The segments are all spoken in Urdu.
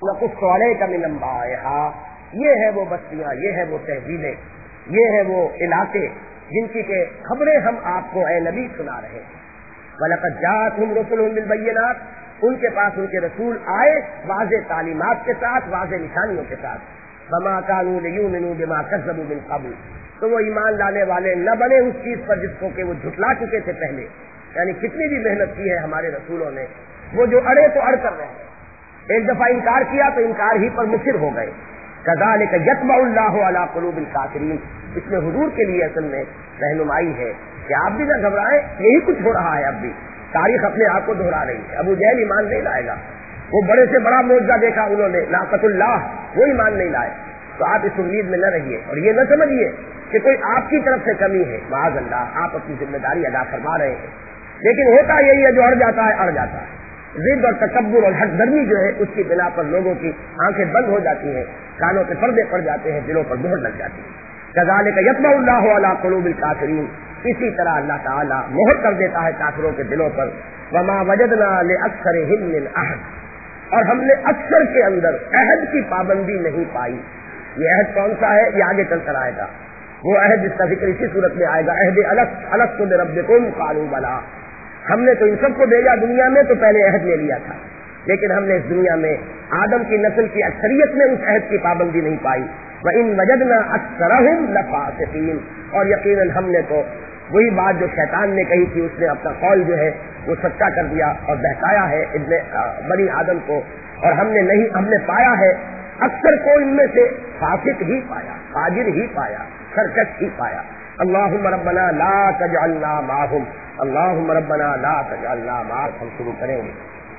نقص علیک من انبائہا، یہ ہے وہ بستیاں، یہ ہے وہ تہذیبیں، یہ ہے وہ علاقے جن کی کہ خبریں ہم آپ کو اے نبی سنا رہے ہیں۔ وَلَقَدْ جَاءَتْهُمْ رُسُلُهُم بِالْبَيِّنَاتِ، ان کے پاس ان کے رسول آئے واضح تعلیمات کے ساتھ، واضح نشانیوں کے ساتھ۔ فَمَا كَانُوا لِيُؤْمِنُوا بِمَا كَذَّبُوا مِن قَبْلُ، تو وہ ایمان لانے والے نہ بنے اس چیز پر جس کو کہ وہ جھٹلا چکے تھے پہلے۔ یعنی کتنی بھی محنت کی ہے ہمارے رسولوں نے، وہ جو اڑے تو اڑ کر رہے ہیں، ایک دفعہ انکار کیا تو انکار ہی پر مصر ہو گئے۔ كَذَلِكَ يَطْبَعُ اللَّهُ عَلَى قُلُوبِ الْكَافِرِينَ، اس میں حضور کے لیے اصل میں رہنمائی ہے کہ آپ بھی نہ گھبرائیں، یہی کچھ ہو رہا ہے اب بھی، تاریخ اپنے آپ کو دہرا رہی ہے۔ ابو جہل ایمان نہیں لائے گا، وہ بڑے سے بڑا معجزہ دیکھا انہوں نے، ناقۃ اللہ، وہ ایمان نہیں لائے۔ تو آپ اس امید میں نہ رہیے اور یہ نہ سمجھیے کہ کوئی آپ کی طرف سے کمی ہے، معاذ اللہ، آپ اپنی ذمہ داری ادا فرما رہے ہیں۔ لیکن ہوتا یہی ہے، جو اڑ جاتا ہے اڑ جاتا ہے۔ ضد اور تکبر اور حق درمی جو ہے اس کی بنا پر لوگوں کی آنکھیں بند ہو جاتی ہیں، کانوں کے پردے پڑ جاتے ہیں، دلوں پر مہر لگ جاتی ہے۔ كَذَلِكَ يَطْبَعُ اللَّهُ عَلَى قُلُوبِ الْكَافِرِينَ، اسی طرح اللہ تعالیٰ مہر کر دیتا ہے کافروں کے دلوں پر۔ وَمَا وَجَدْنَا لِأَكْثَرِهِم مِّنْ عَهْدٍ، اور ہم نے اکثر کے اندر عہد کی پابندی نہیں پائی۔ یہ عہد کون سا ہے؟ یہ آگے چل کر آئے گا، وہ عہد جس کا ذکر اسی صورت میں آئے گا، عہد الست بربکم قالوا بلی۔ ہم نے تو ان سب کو بھیجا دنیا میں تو پہلے عہد لے لیا تھا، لیکن ہم نے اس دنیا میں آدم کی نسل کی اکثریت میں اس عہد کی پابندی نہیں پائی۔ وَإِن وَجَدْنَا أَكْثَرَهُمْ لَفَاسِقِينَ، اور یقیناً ہم نے تو وہی بات جو شیطان نے کہی تھی، اس نے اپنا قول جو ہے وہ سچا کر دیا اور بہکایا ہے بنی آدم کو، اور ہم نے پایا ہے اکثر کو ان میں سے فاسق ہی پایا، فاجر ہی پایا، سرکش ہی پایا۔ اللہم ربنا لا تجعلنا معہم، اللہم ربنا لا تجعلنا معہم۔ ہم شروع کریں گے۔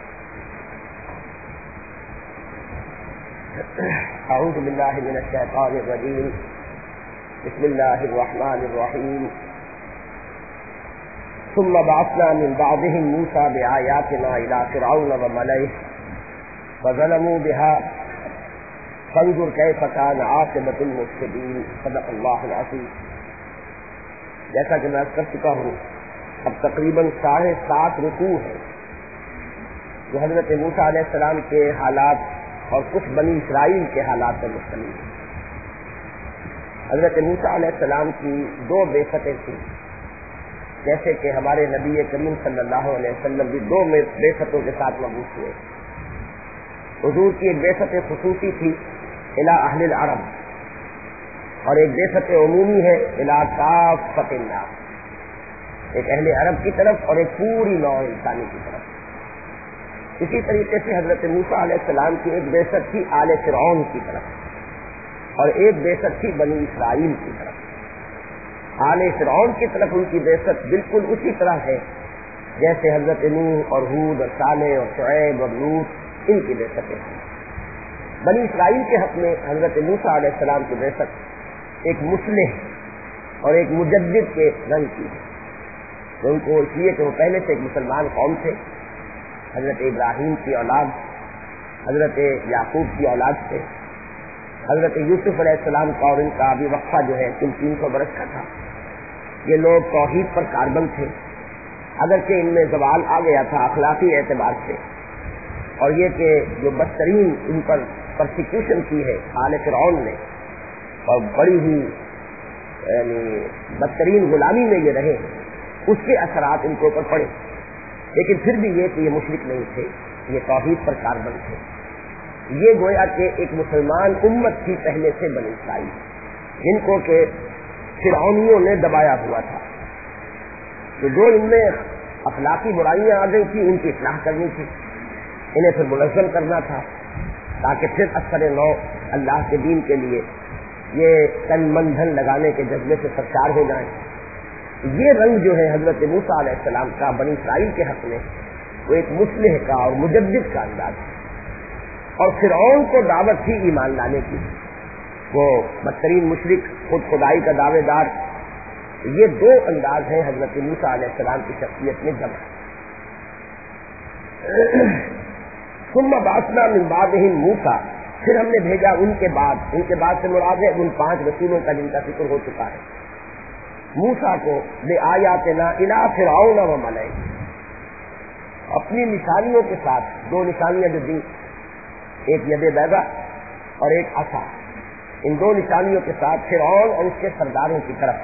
اعوذ باللہ من الشیطان الرجیم، بسم اللہ الرحمن الرحیم۔ ثم بعثنا من بعدهم موسى بآياتنا إلى فرعون وملئه فظلموا بها فانظر كيف كان عاقبة المفسدين۔ صدق اللہ العظیم۔ جیسا کہ میں کر چکا ہوں، اب تقریباً 7.5 رکوع ہے جو حضرت موسیٰ علیہ السلام کے حالات اور کچھ بنی اسرائیل کے حالات پر مشتمل ہے۔ حضرت موسیٰ علیہ السلام کی 2 بعثتیں تھیں، جیسے کہ ہمارے نبی کریم صلی اللہ علیہ وسلم بھی 2 بعثتوں کے ساتھ مبعوث ہوئے۔ حضور کی ایک بعثت خصوصی تھی الی اہل العرب، اور ایک بعثت عمومی ہے الی کافۃ الناس، ایک اہل عرب کی طرف اور ایک پوری نوع انسانی کی طرف۔ اسی طریقے سے حضرت موسیٰ علیہ السلام کی ایک بعثت تھی آل فرعون کی طرف، اور ایک بعثت تھی بنی اسرائیل کی طرف۔ آل فرعون کی طرف ان کی بعثت بالکل اسی طرح ہے جیسے حضرت نوح اور ہود اور صالح اور شعیب اور لوط ان کی بعثتیں ہیں۔ بنی اسرائیل کے حق میں حضرت موسیٰ علیہ السلام کی بعثت ایک مصلح اور ایک مجدد کے رنگ کی ہے، جو ان کو اس لیے کہ وہ پہلے سے ایک مسلمان قوم تھے، حضرت ابراہیم کی اولاد، حضرت یعقوب کی اولاد سے، حضرت یوسف علیہ السلام کا اور ان کا ابھی وقفہ جو ہے 300 برس کا تھا۔ یہ لوگ توحید پر کاربند تھے، اگرچہ ان میں زوال آ گیا تھا اخلاقی اعتبار سے، اور یہ کہ جو بدترین ان پر پرسیکیوشن کی ہے آل فرعون نے، اور بڑی ہی یعنی بدترین غلامی میں یہ رہے، اس کے اثرات ان کے اوپر پڑے، لیکن پھر بھی یہ کہ یہ مشرک نہیں تھے، یہ توحید پر کاربند تھے۔ یہ گویا کہ ایک مسلمان امت تھی پہلے سے بنی اسرائیل، جن کو کہ فرعونیوں نے دبایا ہوا تھا، تو جو ان میں اخلاقی برائیاں آ گئی تھی ان کی اصلاح کرنی تھی، انہیں پھر منظم کرنا تھا تاکہ پھر اثر نو اللہ کے دین کے لیے یہ تن من دھن لگانے کے جذبے سے سرشار ہو جائیں۔ یہ رنگ جو ہے حضرت موسیٰ علیہ السلام کا بنی اسرائیل کے حق میں، وہ ایک مصلح کا اور مجدد کا انداز ہے، اور فرعون کو دعوت تھی ایمان لانے کی، وہ بدترین مشرک، خود خدائی کا دعوے دار۔ یہ 2 انداز ہیں حضرت موسیٰ علیہ السلام کی شخصیت میں جمع۔ ثم بعثنا من بعدهم موسیٰ، پھر ہم نے بھیجا ان کے بعد سے مراد ہے ان 5 رسولوں کا جن کا ذکر ہو چکا ہے، موسیٰ کو بآیاتنا الی فرعون وملئہ، اپنی نشانیوں کے ساتھ، 2 نشانیاں جو دی، ایک ید بیضا اور ایک عصا، ان دو نشانیوں کے ساتھ فرعون اور اس کے سرداروں کی طرف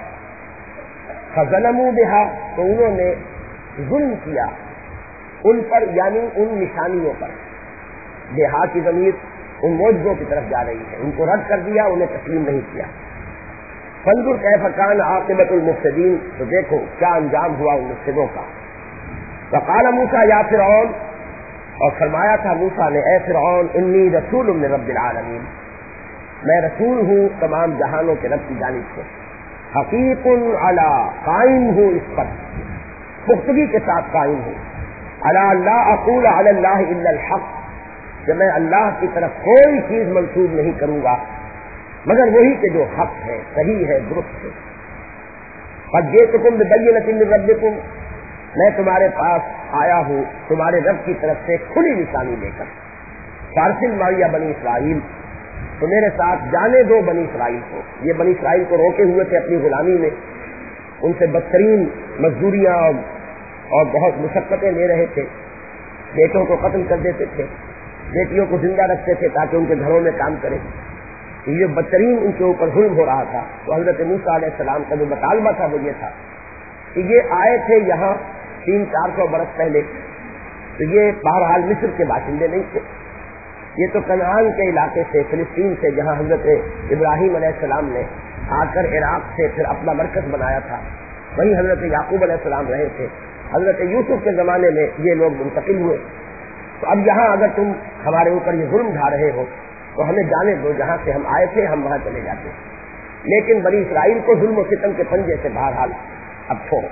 فظلموا بہا، تو انہوں نے ظلم کیا ان پر، یعنی ان نشانیوں پر. بہا کی ضمیر ان معجزوں کی طرف جا رہی ہے، ان کو رد کر دیا، انہیں تسلیم نہیں کیا. فانظر کیف کان عاقبۃ المفسدین، تو دیکھو کیا انجام ہوا ان مفسدوں کا. وقال موسیٰ یا فرعون، اور فرمایا تھا موسیٰ نے اے فرعون انی رسول من رب العالمین، میں رسول ہوں تمام جہانوں کے رب کی جانب سے. حقیق علی، قائم ہوں اس پر، پختگی کے ساتھ قائم ہوں. علی لا اقول علی اللہ الا الحق، کہ میں اللہ کی طرف کوئی چیز منسوب نہیں کروں گا مگر وہی کہ جو حق ہے، صحیح ہے، درست ہے. قد جئتکم ببینۃ من ربکم، میں تمہارے پاس آیا ہوں تمہارے رب کی طرف سے کھلی نشانی لے کر. فارسل معی بنی اسرائیل، تو میرے ساتھ جانے دو بنی اسرائیل کو. یہ بنی اسرائیل کو روکے ہوئے تھے اپنی غلامی میں، ان سے بدترین مزدوریاں اور بہت مشقتیں لے رہے تھے. بیٹوں کو قتل کر دیتے تھے، بیٹیوں کو زندہ رکھتے تھے تاکہ ان کے گھروں میں کام کریں. یہ بدترین ان کے اوپر ظلم ہو رہا تھا. تو حضرت موسیٰ علیہ السلام کا جو مطالبہ تھا وہ یہ تھا کہ یہ آئے تھے یہاں 300-400 برس پہلے، تو یہ بہرحال مصر کے باشندے نہیں تھے، یہ تو کنعان کے علاقے سے، فلسطین سے، جہاں حضرت ابراہیم علیہ السلام نے آ کر عراق سے پھر اپنا مرکز بنایا تھا، وہیں حضرت یعقوب علیہ السلام رہے تھے. حضرت یوسف کے زمانے میں یہ لوگ منتقل ہوئے. تو اب یہاں اگر تم ہمارے اوپر یہ ظلم ڈھا رہے ہو تو ہمیں جانے دو، جہاں سے ہم آئے تھے ہم وہاں چلے جاتے. لیکن بنی اسرائیل کو ظلم و ستم کے پنجے سے بہرحال اب چھوڑو.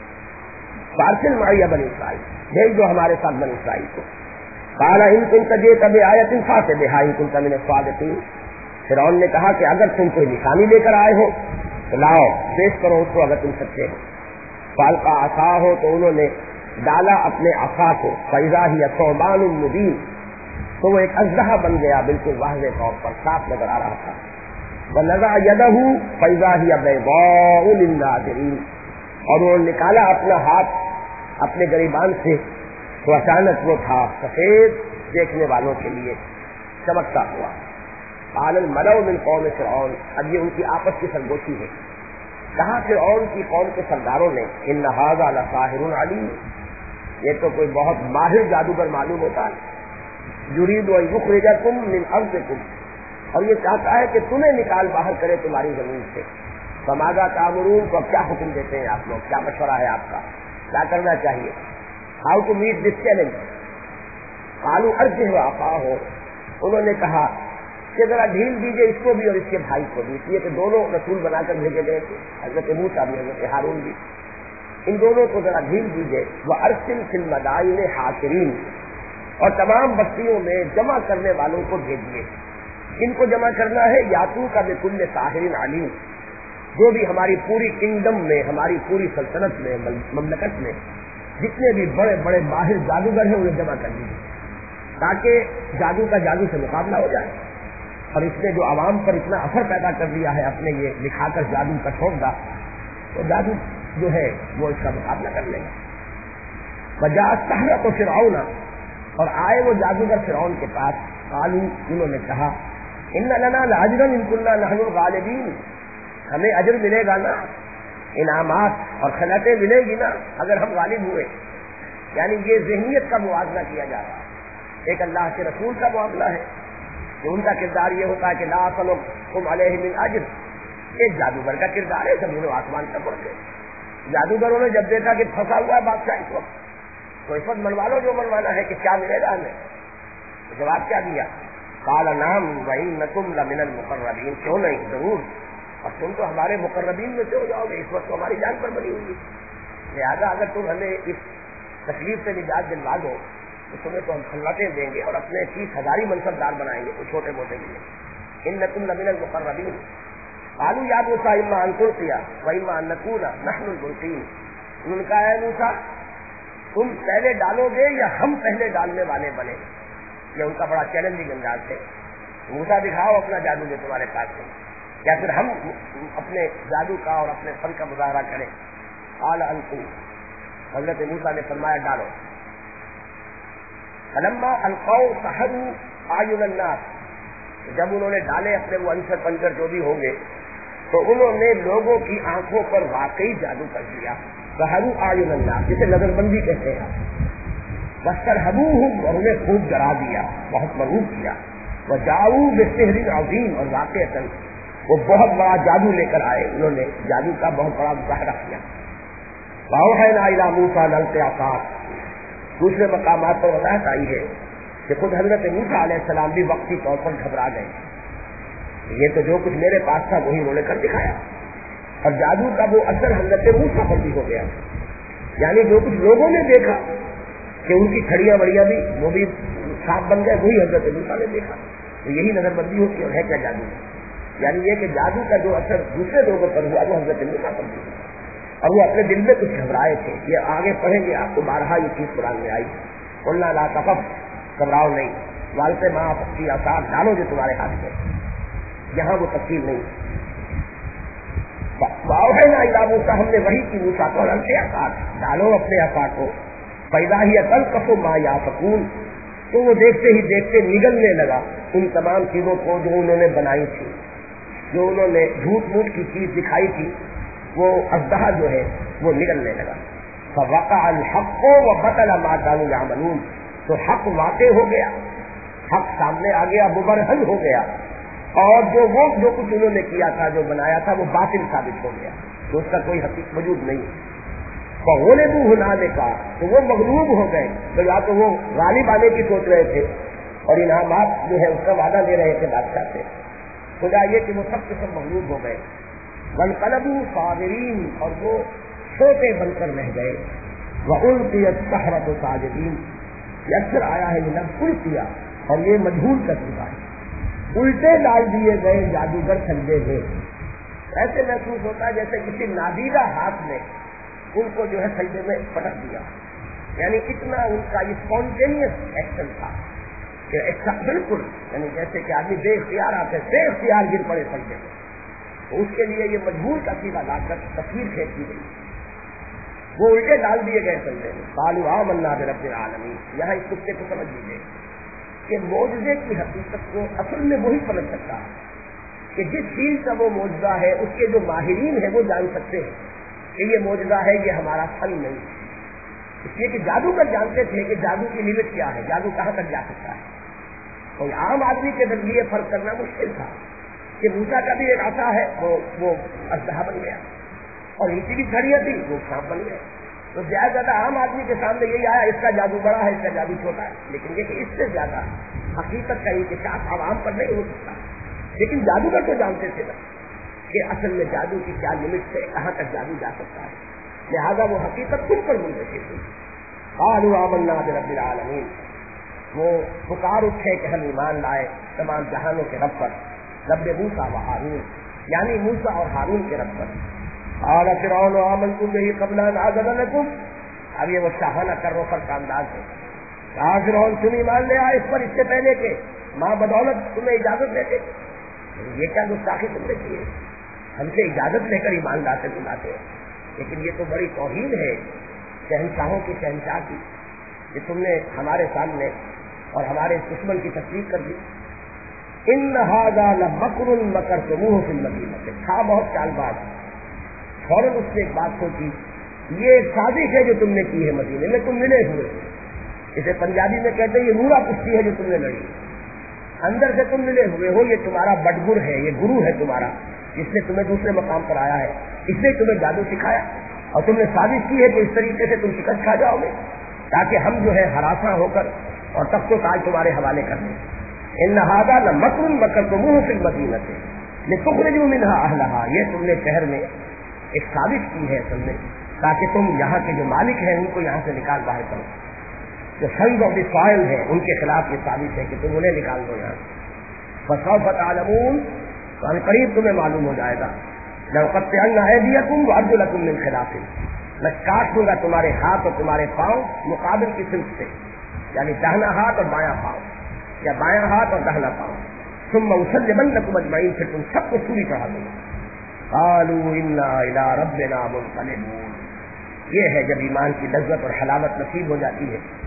فارسل معی بنی اسرائیل، بھیج دو ہمارے ساتھ بنی اسرائیل کو. قال ان كنت جئت بآیۃ فأت بها إن كنت من الصادقین. فرعون نے کہا کہ اگر تم کوئی نشانی لے کر آئے ہو تو لاؤ، پیش کرو اس کو اگر تم سچے ہو. فالقى عصاه، تو انہوں نے ڈالا اپنے عصا کو. فإذا هي ثعبان مبین، تو وہ ایک اژدہا بن گیا، بالکل واضح طور پر صاف نظر آ رہا تھا. ونزع يده فإذا هي بيضاء للناظرین، اور انہوں نے نکالا اپنا ہاتھ اپنے گریبان سے، تو اچانک وہ تھا سفید، دیکھنے والوں کے لیے چمکتا ہوا. قال الملأ من قوم فرعون، اب یہ ان کی آپس کی سرگوشی ہے. کہا فرعون کی قوم کے سرداروں نے ان هذا لساحر علیم، یہ تو کوئی بہت ماہر جادوگر معلوم ہوتا ہے. یرید ان یخرجکم من ارضکم، اور یہ چاہتا ہے کہ تمہیں نکال باہر کرے تمہاری زمین سے. فماذا تأمرون، کو کیا حکم دیتے ہیں آپ لوگ، کیا مشورہ ہے آپ کا، کیا کرنا چاہیے؟ How to meet this challenge. قالوا ارجه واخاه، انہوں نے کہا کہ ذرا ڈھیل دیجیے اس کو بھی اور اس کے بھائی کو بھی، اس لیے کہ دونوں رسول بنا کر بھیجے گئے تھے، حضرت موسیٰ بھی حضرت ہارون بھی. ان دونوں کو ذرا ڈھیل دیجیے. وارسل فی المدائن حاشرین، اور تمام بستیوں میں جمع کرنے والوں کو بھیجیے. ان کو جمع کرنا ہے یاتو کا بکل ساحر علیم، جو بھی ہماری پوری کنگڈم میں، ہماری پوری سلطنت میں، مملکت میں جتنے بھی بڑے بڑے ماہر جادوگر ہیں انہیں جمع کر دیجیے، تاکہ جادو کا جادو سے مقابلہ ہو جائے. اور اس نے جو عوام پر اتنا اثر پیدا کر دیا ہے اپنے یہ دکھا کر جادو کا چھوڑا، تو جادو جو ہے وہ اس کا مقابلہ کر لے گا. وجاء السحرۃ فرعون، اور آئے وہ جادوگر فرعون کے پاس. قالوا، انہوں نے کہا ان لنا لاجرا ان كنا نحن الغالبین، ہمیں اجر ملے گا نا، انعامات اور خلعتیں ملے گی نا اگر ہم غالب ہوئے. یعنی یہ ذہنیت کا موازنہ کیا جا رہا ہے. ایک اللہ کے رسول کا معاملہ ہے کہ ان کا کردار یہ ہوتا ہے کہ لا اسألکم علیہ من اجر. ایک جادوگر کا کردار ہے، زمین و آسمان کا فرق ہے. جادوگروں نے جب دیکھا کہ پھنسا ہوا ہے بادشاہ اس وقت، تو اس وقت منوا لو جو منوانا ہے، کہ کیا ملے گا ہمیں. جواب کیا دیا؟ قال نعم وانکم لمن المقربین، کیوں نہیں، ضرور، اور تم تو ہمارے مقربین میں سے ہو جاؤ گے، اس وقت تو ہماری جان پر بنی ہوئی ہے. لہٰذا اگر تم ہمیں اس تکلیف سے نجات دلوا دو تو تمہیں تو ہم خلوتیں دیں گے اور اپنے 30,000 منصب دار بنائیں گے، کوئی چھوٹے موٹے بھی نہیں. انکم لمن المقربین. قالوا یا موسیٰ اما ان تلقی واما ان نکون نحن الملقین. انہوں نے کہا اے موسیٰ تم پہلے ڈالو گے یا ہم پہلے ڈالنے والے بنے. یہ ان کا بڑا چیلنجنگ انداز ہے. موسیٰ دکھاؤ اپنا جادو جو تمہارے پاس ہے، یا پھر ہم اپنے جادو کا اور اپنے فن کا مظاہرہ کریں. قال القوا، حضرت موسیٰ نے فرمایا ڈالو. فلما القوا سحروا اعین الناس، جب انہوں نے ڈالے اپنے وہ عنصر پنجر جو بھی ہوں گے تو انہوں نے لوگوں کی آنکھوں پر واقعی جادو کر دیا. سحروا اعین الناس، جسے نظر بندی کہتے ہیں. واسترهبوهم، اور انہیں خوب ڈرا دیا، بہت مرعوب کیا. وجاؤوا بسحر عظیم، اور واقعتاً وہ بہت بڑا جادو لے کر آئے، انہوں نے جادو کا بہت بڑا مظاہرہ کیا. وأوحينا إلى موسى أن ألق عصاك. دوسرے مقامات پر وضاحت آئی ہے کہ خود حضرت موسیٰ علیہ السلام بھی وقتی طور پر گھبرا گئے. یہ تو جو کچھ میرے پاس تھا وہی انہوں نے کر دکھایا، اور جادو کا وہ اثر حضرت موسیٰ پر بھی ہو گیا. یعنی جو کچھ لوگوں نے دیکھا کہ ان کی کھڑیاں بڑیاں بھی وہ بھی صاف بن گئے، وہی حضرت موسیٰ نے دیکھا. تو یہی نظر بندی ہوتی ہے. اور ہے کیا جادو؟ یعنی یہ کہ جادو کا جو اثر دوسرے لوگوں پر ہوا وہ حضرت موسیٰ پر بھی ہوا، اور وہ اپنے دل میں کچھ گھبرائے تھے. یہ آگے پڑھیں گے آپ کو، بارہا یہ چیز قرآن میں آئی. قلنا لا تخف، گھبراؤ نہیں. والتے ماں پکی آثار، ڈالو جو تمہارے ہاتھ میں. یہاں وہ تفصیل نہیں. واوحینا الی موسیٰ، ہم نے وحی کی موسیٰ کو، القی عصاک، ڈالو اپنے عصا کو. فاذا ہی تلقف ما یافکون، تو وہ دیکھتے ہی دیکھتے نگلنے لگا ان تمام چیزوں کو جو انہوں نے بنائی تھی، جو انہوں نے جھوٹ موٹ کی چیز دکھائی تھی. وہ اژدہا جو ہے وہ نگلنے لگا. فوقع الحق وبطل ما كانوا يعملون، تو حق واقع ہو گیا، حق سامنے آ گیا، مبرہن ہو گیا، اور جو کچھ انہوں نے کیا تھا، جو بنایا تھا، وہ باطل ثابت ہو گیا، تو اس کا کوئی حقیقت موجود نہیں. فغلبوا هنالك، تو وہ مغلوب ہو گئے. تو یا تو وہ غالب آنے کی سوچ رہے تھے اور انعامات جو ہے اس کا وعدہ دے رہے تھے بادشاہ سے، خدا یہ کہ وہ سب کے سب مغلوب ہو گئے. وانقلبوا صاغرین، اور وہ چھوٹے بن کر رہ گئے. وألقي السحرة ساجدين، یہ اکثر آیا ہے لفظ القیا، اور یہ مجہول کا صیغہ ہے. الٹے ڈال دیے گئے جادوگر سجدے میں. ایسے محسوس ہوتا ہے جیسے کسی نادیدہ ہاتھ نے ان کو جو ہے سجدے میں پٹک دیا. یعنی اتنا ان کا اسپونٹینیس ایکشن تھا کہ بالکل، یعنی جیسے کہ آدمی بے اختیار آتے بے اختیار گر پڑے سجدے میں. تو اس کے لیے یہ مجبور کا سیدھا لا کر تصویر کھینچ دی گئی. وہ الٹے ڈال دیے گئے سجدے میں. قالوا آمنا برب العالمین. یہاں اس نقطے کو سمجھ لیجیے کہ معجزے کی حقیقت کو اصل میں وہی سمجھ سکتا ہے کہ جس چیز کا وہ معجزہ ہے اس کے جو ماہرین ہیں وہ جان سکتے ہیں کہ یہ معجزہ ہے، یہ ہمارا فن نہیں. اس لیے کہ جادوگر جانتے تھے کہ جادو کی لمٹ کیا ہے، جادو کہاں تک جا سکتا ہے. کوئی عام آدمی کے ذریعے فرق کرنا مشکل تھا کہ موسیٰ کا بھی ایک عصا ہے، وہ اژدہا بن گیا، اور ان کی بھی چھڑیاں تھی، وہ سانپ بن گئے. تو زیادہ عام آدمی کے سامنے یہی آیا اس کا جادو بڑا ہے، اس کا جادو چھوٹا ہے. لیکن یہ کہ اس سے زیادہ حقیقت کا انکشاف عوام پر نہیں ہو سکتا. لیکن جادوگر تو جانتے تھے نا کہ اصل میں جادو کی کیا لمٹ سے کہاں تک جادو جا سکتا ہے. لہذا وہ حقیقت تم پر منتشر ہوئی. قالوا آمنا برب العالمین، وہ پکار اٹھے کہ ہم ایمان لائے تمام جہانوں کے رب پر. رب موسیٰ و ہارون، یعنی موسیٰ اور ہارون کے رب پر. قال فرعون آمنتم به قبل ان آذن لكم، اب یہ وہ شاہانہ کر روفر کا انداز ہے. کہا فرعون تم ایمان لے آئے اس پر اس سے پہلے کہ ماں بدولت تمہیں اجازت دیتے. یہ کیا گستاخی تم نے کی ہے، ہم سے اجازت لے کر ایمان لاتے دلاتے ہیں. لیکن یہ تو بڑی توہین ہے شہنشاہوں کی شہنشاہ کی کہ تم نے ہمارے سامنے اور ہمارے دشمن کی تصدیق کر دی. ان ھذا لمکر مکرتموہ فی المدینہ، تھا بہت چال باز. فوراً اس نے ایک بات سوچی، یہ ایک سازش ہے جو تم نے کی ہے مدینے میں، تم ملے ہوئے. اسے پنجابی میں کہتے ہیں یہ نورا کشتی ہے جو تم نے لڑی، اندر سے تم ملے ہوئے ہو. یہ تمہارا بٹگر ہے، یہ گرو ہے تمہارا، جس نے تمہیں دوسرے مقام پر آیا ہے، اس نے تمہیں جادو سکھایا، اور تم نے سازش کی ہے کہ اس طریقے سے تم شکست کھا جاؤ گے تاکہ ہم جو ہے ہراساں ہو کر اور تخت و تاج تمہارے حوالے کر دیں. ان ھذا لمکر مکرتموہ فی المدینہ لتخرجوا منھا اہلھا، یہ تم نے شہر میں ایک سازش کی ہے اصل میں تاکہ تم یہاں کے جو مالک ہیں ان کو یہاں سے نکال باہر کرو. جو سنز آف دی سوائل ہے ان کے خلاف یہ سازش ہے کہ تم انہیں نکال دو یہاں. فسوف تعلمون، تو ان قریب تمہیں معلوم ہو جائے گا. لأقطعن أيديكم وأرجلكم من خلاف، میں کاٹ دوں گا تمہارے ہاتھ اور تمہارے پاؤں مقابل کی صنف سے، یعنی داہنا ہاتھ اور بایاں پاؤں، یا بایاں ہاتھ اور داہنا پاؤں. ثم أصلبنكم أجمعين، پھر تم سب کو سولی چڑھا دوں گا. قالوا إنا إلى ربنا منقلبون، یہ ہے جب ایمان کی لذت اور حلاوت نصیب ہو جاتی ہے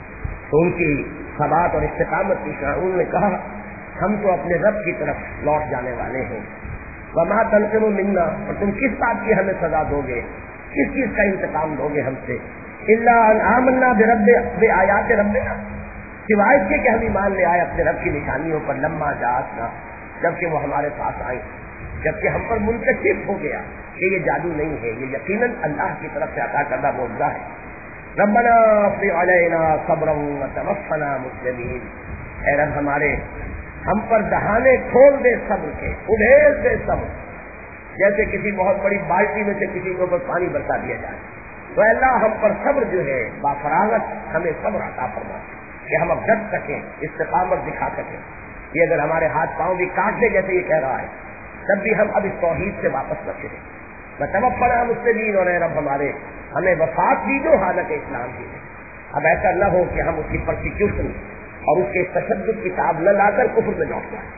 تو ان کی ثبات اور استقامت کی شاعر نے کہا ہم تو اپنے رب کی طرف لوٹ جانے والے ہیں. وما تنقموا منا، اور تم کس بات کی ہمیں سزا دو گے، کس چیز کا انتقام دو گے ہم سے؟ الا ان آمنا بآیات ربنا، سوائے اس کے کہ ہم ایمان لے آئے اپنے رب کی نشانیوں پر. لما جاءتنا، جبکہ وہ ہمارے پاس آئی، جبکہ ہم پر منکشف ہو گیا کہ یہ جادو نہیں ہے، یہ یقیناً اللہ کی طرف سے عطا کردہ معجزہ ہے. ربنا افرغ علینا صبرا وتوفنا مسلمین، اے رب ہمارے ہم پر دہانے کھول دے صبر کے، ادھیڑ دے صبر. جیسے کسی بہت بڑی بالٹی میں سے کسی کے اوپر پانی برسا دیا جائے، تو اللہ ہم پر صبر جو ہے بافراغت ہمیں صبر عطا فرما کہ ہم اب ڈٹ سکیں، استقامت دکھا سکیں. یہ اگر ہمارے ہاتھ پاؤں بھی کاٹ دے جیسے یہ کہہ رہا ہے، تب بھی ہم اب اس توحید سے واپس نہ پھریں. وتوفنا مسلمین، اور اے رب ہمارے ہمیں وفات دیجو حالت اسلام کی. اب ایسا نہ ہو کہ ہم اس کی پرسیکیوشن اور اس کے تشدد کی تاب نہ لا کر کفر میں لوٹ جائیں.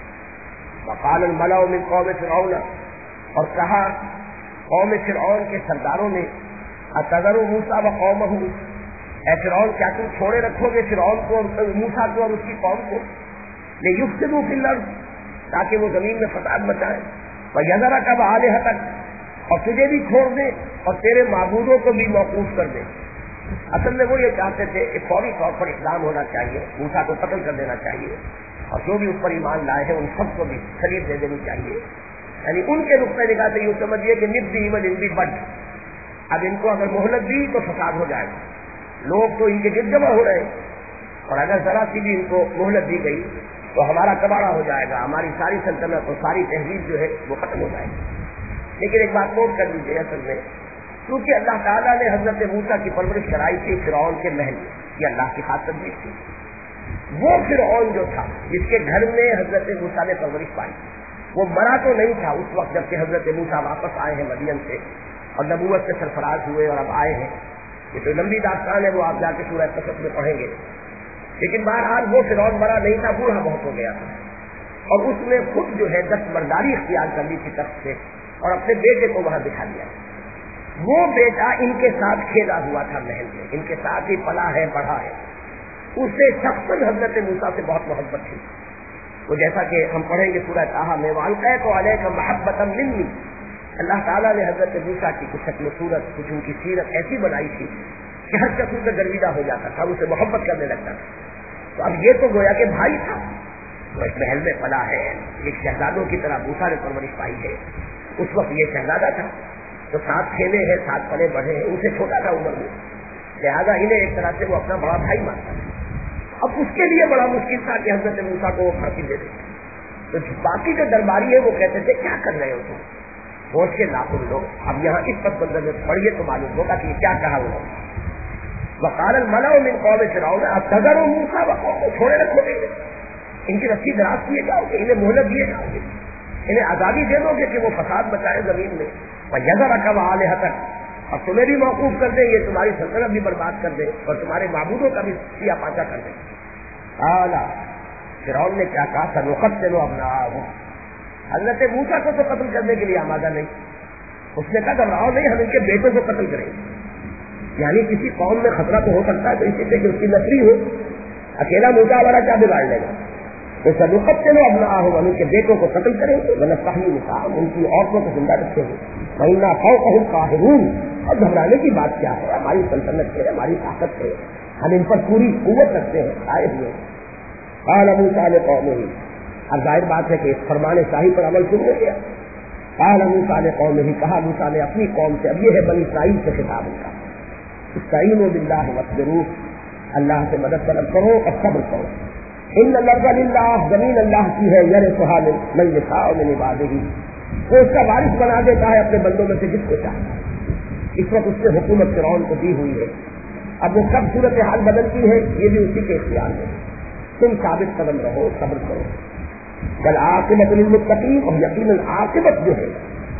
وقال الملأ من قوم فرعون، اور کہا قوم فرعون کے سرداروں نے، اتذر موسیٰ وقومہ، اے فرعون کیا تم چھوڑے رکھو گے فرعون کو اور موسیٰ کو اور اس کی قوم کو، لیفسدوا فی الارض، تاکہ وہ زمین میں فساد مچائیں، ویذرک وآلہتک، اور تجھے بھی چھوڑ دیں اور تیرے معبودوں کو بھی موقوف کر دیں. اصل میں وہ یہ چاہتے تھے کہ فوری طور پر اقدام ہونا چاہیے، موسیٰ کو قتل کر دینا چاہیے، اور جو بھی اس پر ایمان لائے ہیں ان سب کو بھی خرید دے دینی چاہیے. یعنی ان کے نقطۂ نگاہ سے یوں سمجھیے کہ نب دی ایون ان دی بڈ، اب ان کو اگر مہلت دی تو فساد ہو جائے گا، لوگ تو ان کے گرد جمع ہو رہے ہیں، اور اگر ذرا سی بھی ان کو مہلت دی گئی تو ہمارا کباڑا ہو جائے گا، ہماری ساری سلطنت اور ساری تہذیب جو ہے وہ ختم ہو جائے گی. لیکن ایک بات نوٹ کر لیجیے، اصل میں کیونکہ اللہ تعالیٰ نے حضرت موسیٰ کی پرورش کرائی تھی فرعون کے محل میں، یہ اللہ کی خاص تدبیر تھی. وہ فرعون جو تھا جس کے گھر میں حضرت موسیٰ نے پرورش پائی، وہ مرا تو نہیں تھا اس وقت جب کہ حضرت موسیٰ واپس آئے ہیں مدین سے اور نبوت سے سرفراز ہوئے اور اب آئے ہیں. یہ تو لمبی داستان ہے، وہ آپ جا کے سورہ قصص میں پڑھیں گے. لیکن بہرحال وہ فرعون مرا نہیں تھا، بوڑھا بہت ہو گیا تھا، اور اس نے خود جو ہے دستبرداری اختیار کر لی تھی تخت سے اور اپنے بیٹے کو وہاں دکھا دیا. وہ بیٹا ان کے ساتھ کھیلا ہوا تھا محل میں، ان کے ساتھ ہی پلا ہے پڑھا ہے، اسے شخصاً حضرت موسیٰ سے بہت محبت تھی. تو جیسا کہ ہم پڑھیں گے سورہ طٰہٰ میں، وَأَلْقَيْتُ عَلَيْكَ مَحَبَّةً مِّنِّي، اللہ تعالیٰ نے حضرت موسیٰ کی کچھ شکل و صورت، کچھ ان کی سیرت ایسی بنائی تھی کہ ہر شخص سے گرویدہ ہو جاتا تھا، اسے محبت کرنے لگتا تھا. تو اب یہ تو گویا کہ بھائی تھا، تو اس محل میں پلا ہے، ایک شہزادوں کی طرح موسیٰ نے پرورش پائی ہے. اس وقت یہ شہزادہ تھا، تو ساتھ کھیلے ہیں، ساتھ پلے بڑھے ہیں، ان سے چھوٹا تھا عمر میں، لہٰذا انہیں ایک طرح سے وہ اپنا بڑا بھائی مانتا تھا. اب اس کے لیے بڑا مشکل تھا کہ حضرت موسیٰ کو وہ پھانسی دے دے. تو باقی جو درباری ہے وہ کہتے تھے کیا کر رہے ہو تم، ہوش کے ناخن لو. اب یہاں اس پس منظر میں پڑھیے تو معلوم ہوگا کہ یہ کیا کہا انہوں نے. وقال الملأ من قوم فرعون اتذر موسیٰ وقومہ، چھوڑے رکھو گے، ان کی رسی دراز کیے جاؤ گے، انہیں مہلت دیے جاؤ گے، انہیں آزادی دے دو گے کہ وہ فساد مچائے زمین میں، وَيَذَرَكَ وَآلِهَتَكَ، اور تمہیں بھی موقوف کر دیں، یہ تمہاری سلطنت بھی برباد کر دیں اور تمہارے معبودوں کا بھی سیا پاچا کر دیں. اعلیٰ فرعون نے کیا کہا، سَنُقَتِّلُ أَبْنَاءَهُمْ، حضرت موسیٰ کو تو قتل کرنے کے لیے آمادہ نہیں. اس نے کہا گھبراؤ نہیں، ہم ان کے بیٹوں کو قتل کریں گے. یعنی کسی قوم میں خطرہ تو ہو سکتا ہے تو اسی سے کہ اس کی نسلی ہو، اکیلا موسیٰ والا کیا بگاڑ لے گا. تو سَنُقَتِّلُ أَبْنَاءَهُمْ، ہم ان کے بیٹوں کو قتل کریں گے، وَنَسْتَحْيِي نِسَاءَهُمْ، ان کی عورتوں کو زندہ رکھیں گے. وَإِنَّا فَوْقَهُمْ قَاهِرُونَ، اور گھبرانے کی بات کیا ہے، ہماری سلطنت ہے، ہماری طاقت ہے، ہم ان پر پوری قوت رکھتے ہیں، آئے ہوئے. قَالَ مُوسَىٰ لِقَوْمِهِ، اب ظاہر بات ہے کہ اس فرمان شاہی پر عمل شروع ہو گیا. قَالَ مُوسَىٰ لِقَوْمِهِ، کہا موسیٰ نے اپنی قوم سے، اب یہ ہے بنی اسرائیل سے خطاب ان کا، استعینوا باللہ واصبروا، اللہ سے مدد طلب کرو اور صبر کرو. ان الارض للہ، زمین اللہ کی ہے، یرثها من یشاء من عبادہ، وہ اس کا وارث بنا دیتا ہے اپنے بندوں میں سے جس کو چاہتا ہے. اس وقت اس سے حکومت فرعون کو دی ہوئی ہے، اب وہ کب صورتحال بدلتی ہے یہ بھی اسی کے اختیار میں. تم ثابت قدم رہو، صبر کرو. والعاقبۃ للمتقین، اور یقیناً عاقبت جو ہے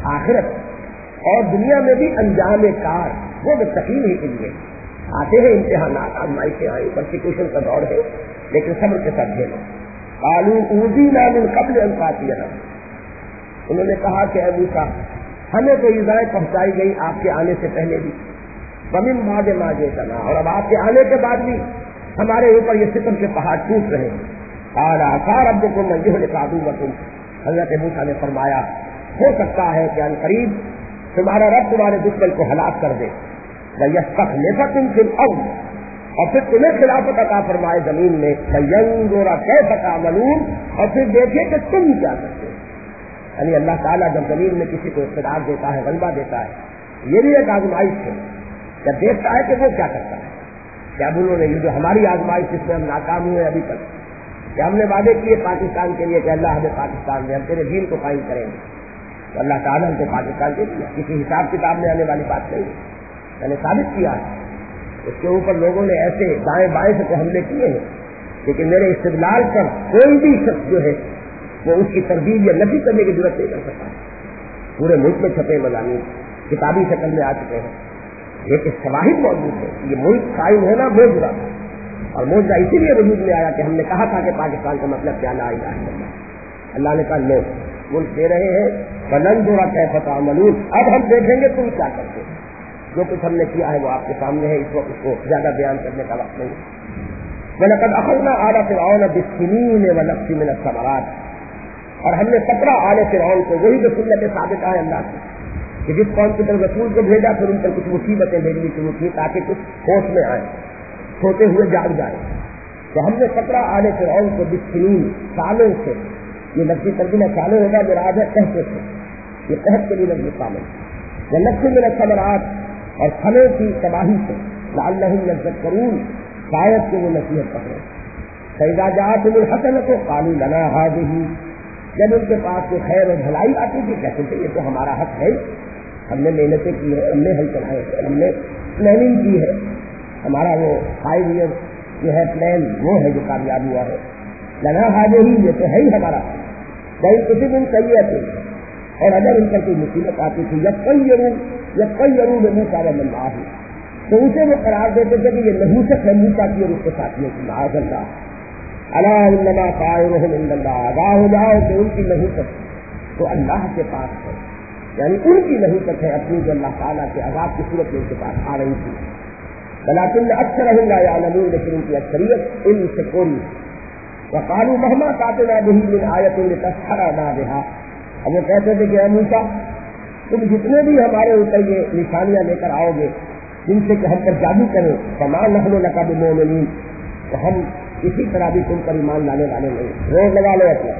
آخرت اور دنیا میں بھی انجام کار وہ متقین ہی کے لیے. آتے ہیں امتحانات، آزمائشیں آئی، پرسیکیوشن کا دور ہے، لیکن صبر کے ساتھ جھیلو. قالوا اوذینا من قبل ان تاتینا، انہوں نے کہا کہ اے موسیٰ ہمیں تو ایذائیں پہنچائی گئی آپ کے آنے سے پہلے بھی، ومن بعد ما جئتنا، اور اب آپ کے آنے کے بعد بھی ہمارے اوپر یہ ستم کے پہاڑ ٹوٹ رہے ہیں. قال عسى ربكم ان يهلك عدوكم. حضرت موسیٰ نے فرمایا ہو سکتا ہے کہ ان قریب تمہارا رب تمہارے دشمن کو ہلاک کر دے. وَيَسْتَخْلِفَكُمْ فِي الْأَرْضِ، اور پھر تمہیں خلافت عطا فرمائے زمین میں. فَيَنظُرَ كَيْفَ تَعْمَلُونَ، اور پھر دیکھے کہ تم کیا کرتے ہو. یعنی اللہ تعالیٰ جب زمین میں کسی کو اقتدار دیتا ہے، غلبہ دیتا ہے، یہ بھی ایک آزمائش ہے. جب دیکھتا ہے کہ وہ کیا کرتا ہے. کیا انہوں نے یہ جو ہماری آزمائش جس میں ہم ناکام ہوئے ابھی تک، کہ ہم نے وعدے کیے پاکستان کے لیے کہ اللہ ہمیں پاکستان دے، ہم تیرے دین کو قائم کریں گے، تو اللہ تعالیٰ ہم کو پاکستان دے دیا. کسی حساب کتاب میں آنے والی بات نہیں. میں نے ثابت کیا ہے اس کے اوپر لوگوں نے ایسے دائیں بائیں سے تو حملے کیے ہیں، لیکن میرے استدلال پر کوئی بھی شخص جو ہے وہ اس کی تردید یا نفی کرنے کی ضرورت نہیں کر سکتا. پورے ملک میں چھپے مضامین کتابی شکل میں آ چکے ہیں. لیکن شواہد موجود ہے. یہ ملک قائم ہونا معجزہ، اور معجزہ اسی لیے وجود میں آیا کہ ہم نے کہا تھا کہ پاکستان کا مطلب کیا لا الہ الا اللہ. اللہ نے کہا لو ملک دے رہے ہیں، فَنَنظُرَ كَيْفَ تَعْمَلُونَ، اب ہم دیکھیں گے تم کیا کرتے ہیں. جو کچھ ہم نے کیا ہے وہ آپ کے سامنے ہے. اس وقت اس کو زیادہ بیان کرنے کا وقت نہیں. وَلَقَدْ أَخَذْنَا آلَ فِرْعَوْنَ بِالسِّنِينِ وَنَقْصٍ مِّنَ الثَّمَرَاتِ، اور ہم نے 17 آل فرعون کو، وہی جو سنت ثابت ہے اللہ کی کہ جس قوم کی طرف رسول کو بھیجا پھر ان پر کچھ مصیبتیں بھیجنی شروع کی تاکہ کچھ ہوش میں آئے، سوتے ہوئے جاگ جائے. تو ہم نے 17 آل فرعون کو بالسنین، سالوں سے، یہ لفظی ترجمہ سالوں ہوگا، مراد ہے قحط سے، یہ قحط کے لیے لفظ شامل ہے. ونقص من الثمرات، اور پھلوں کی تباہی سے، لعلہم یذکرون، شاید کہ وہ نصیحت پکڑیں. فإذا جاءتهم الحسنة قالوا لنا هذه، جب ان کے پاس کوئی خیر و بھلائی آتی تھی کہتے تھے یہ تو ہمارا حق ہے، ہم نے محنتیں کی ہے، ہم نے ہل چلائے ہیں، ہم نے پلاننگ کی ہے، ہمارا وہ 5 ایئر جو ہے پلان وہ ہے جو کامیاب ہوا ہے. لنا هذه، یہ تو ہے ہی ہمارا. بھائی کسی دن صحیح ہے. اور اگر ان پر کوئی مصیبت آتی تھی یقیروا بموسیٰ ومن معہ، تو اسے وہ قرار دیتے تھے کہ یہ نحوست ہے موسیٰ کی اور اس کے ساتھیوں کی. معاذ اللہ. الا انما طائرهم عند اللہ، آگاہ ہو جاؤ کہ ان کی نحوست تو اللہ کے پاس ہے. یعنی ان کی نحوست ہے اپنی جو اللہ تعالیٰ کے عذاب کی صورت میں ان کے پاس آ رہی تھی. ولكن اکثرهم لا يعلمون، لیکن ان کی اکثریت ان سے کوری. وقالوا مهما تأتنا به من آیة لتسحرنا بها، اب وہ کہتے تھے کہ اے موسیٰ تم جتنے بھی ہمارے اوپر یہ نشانیاں لے کر آؤ گے جن سے کہ ہم پر جادو کریں، فما نحن لك بمؤمنین، تو ہم اسی طرح بھی تم پر ایمان لانے والے نہیں. روز لگا لو اپنا،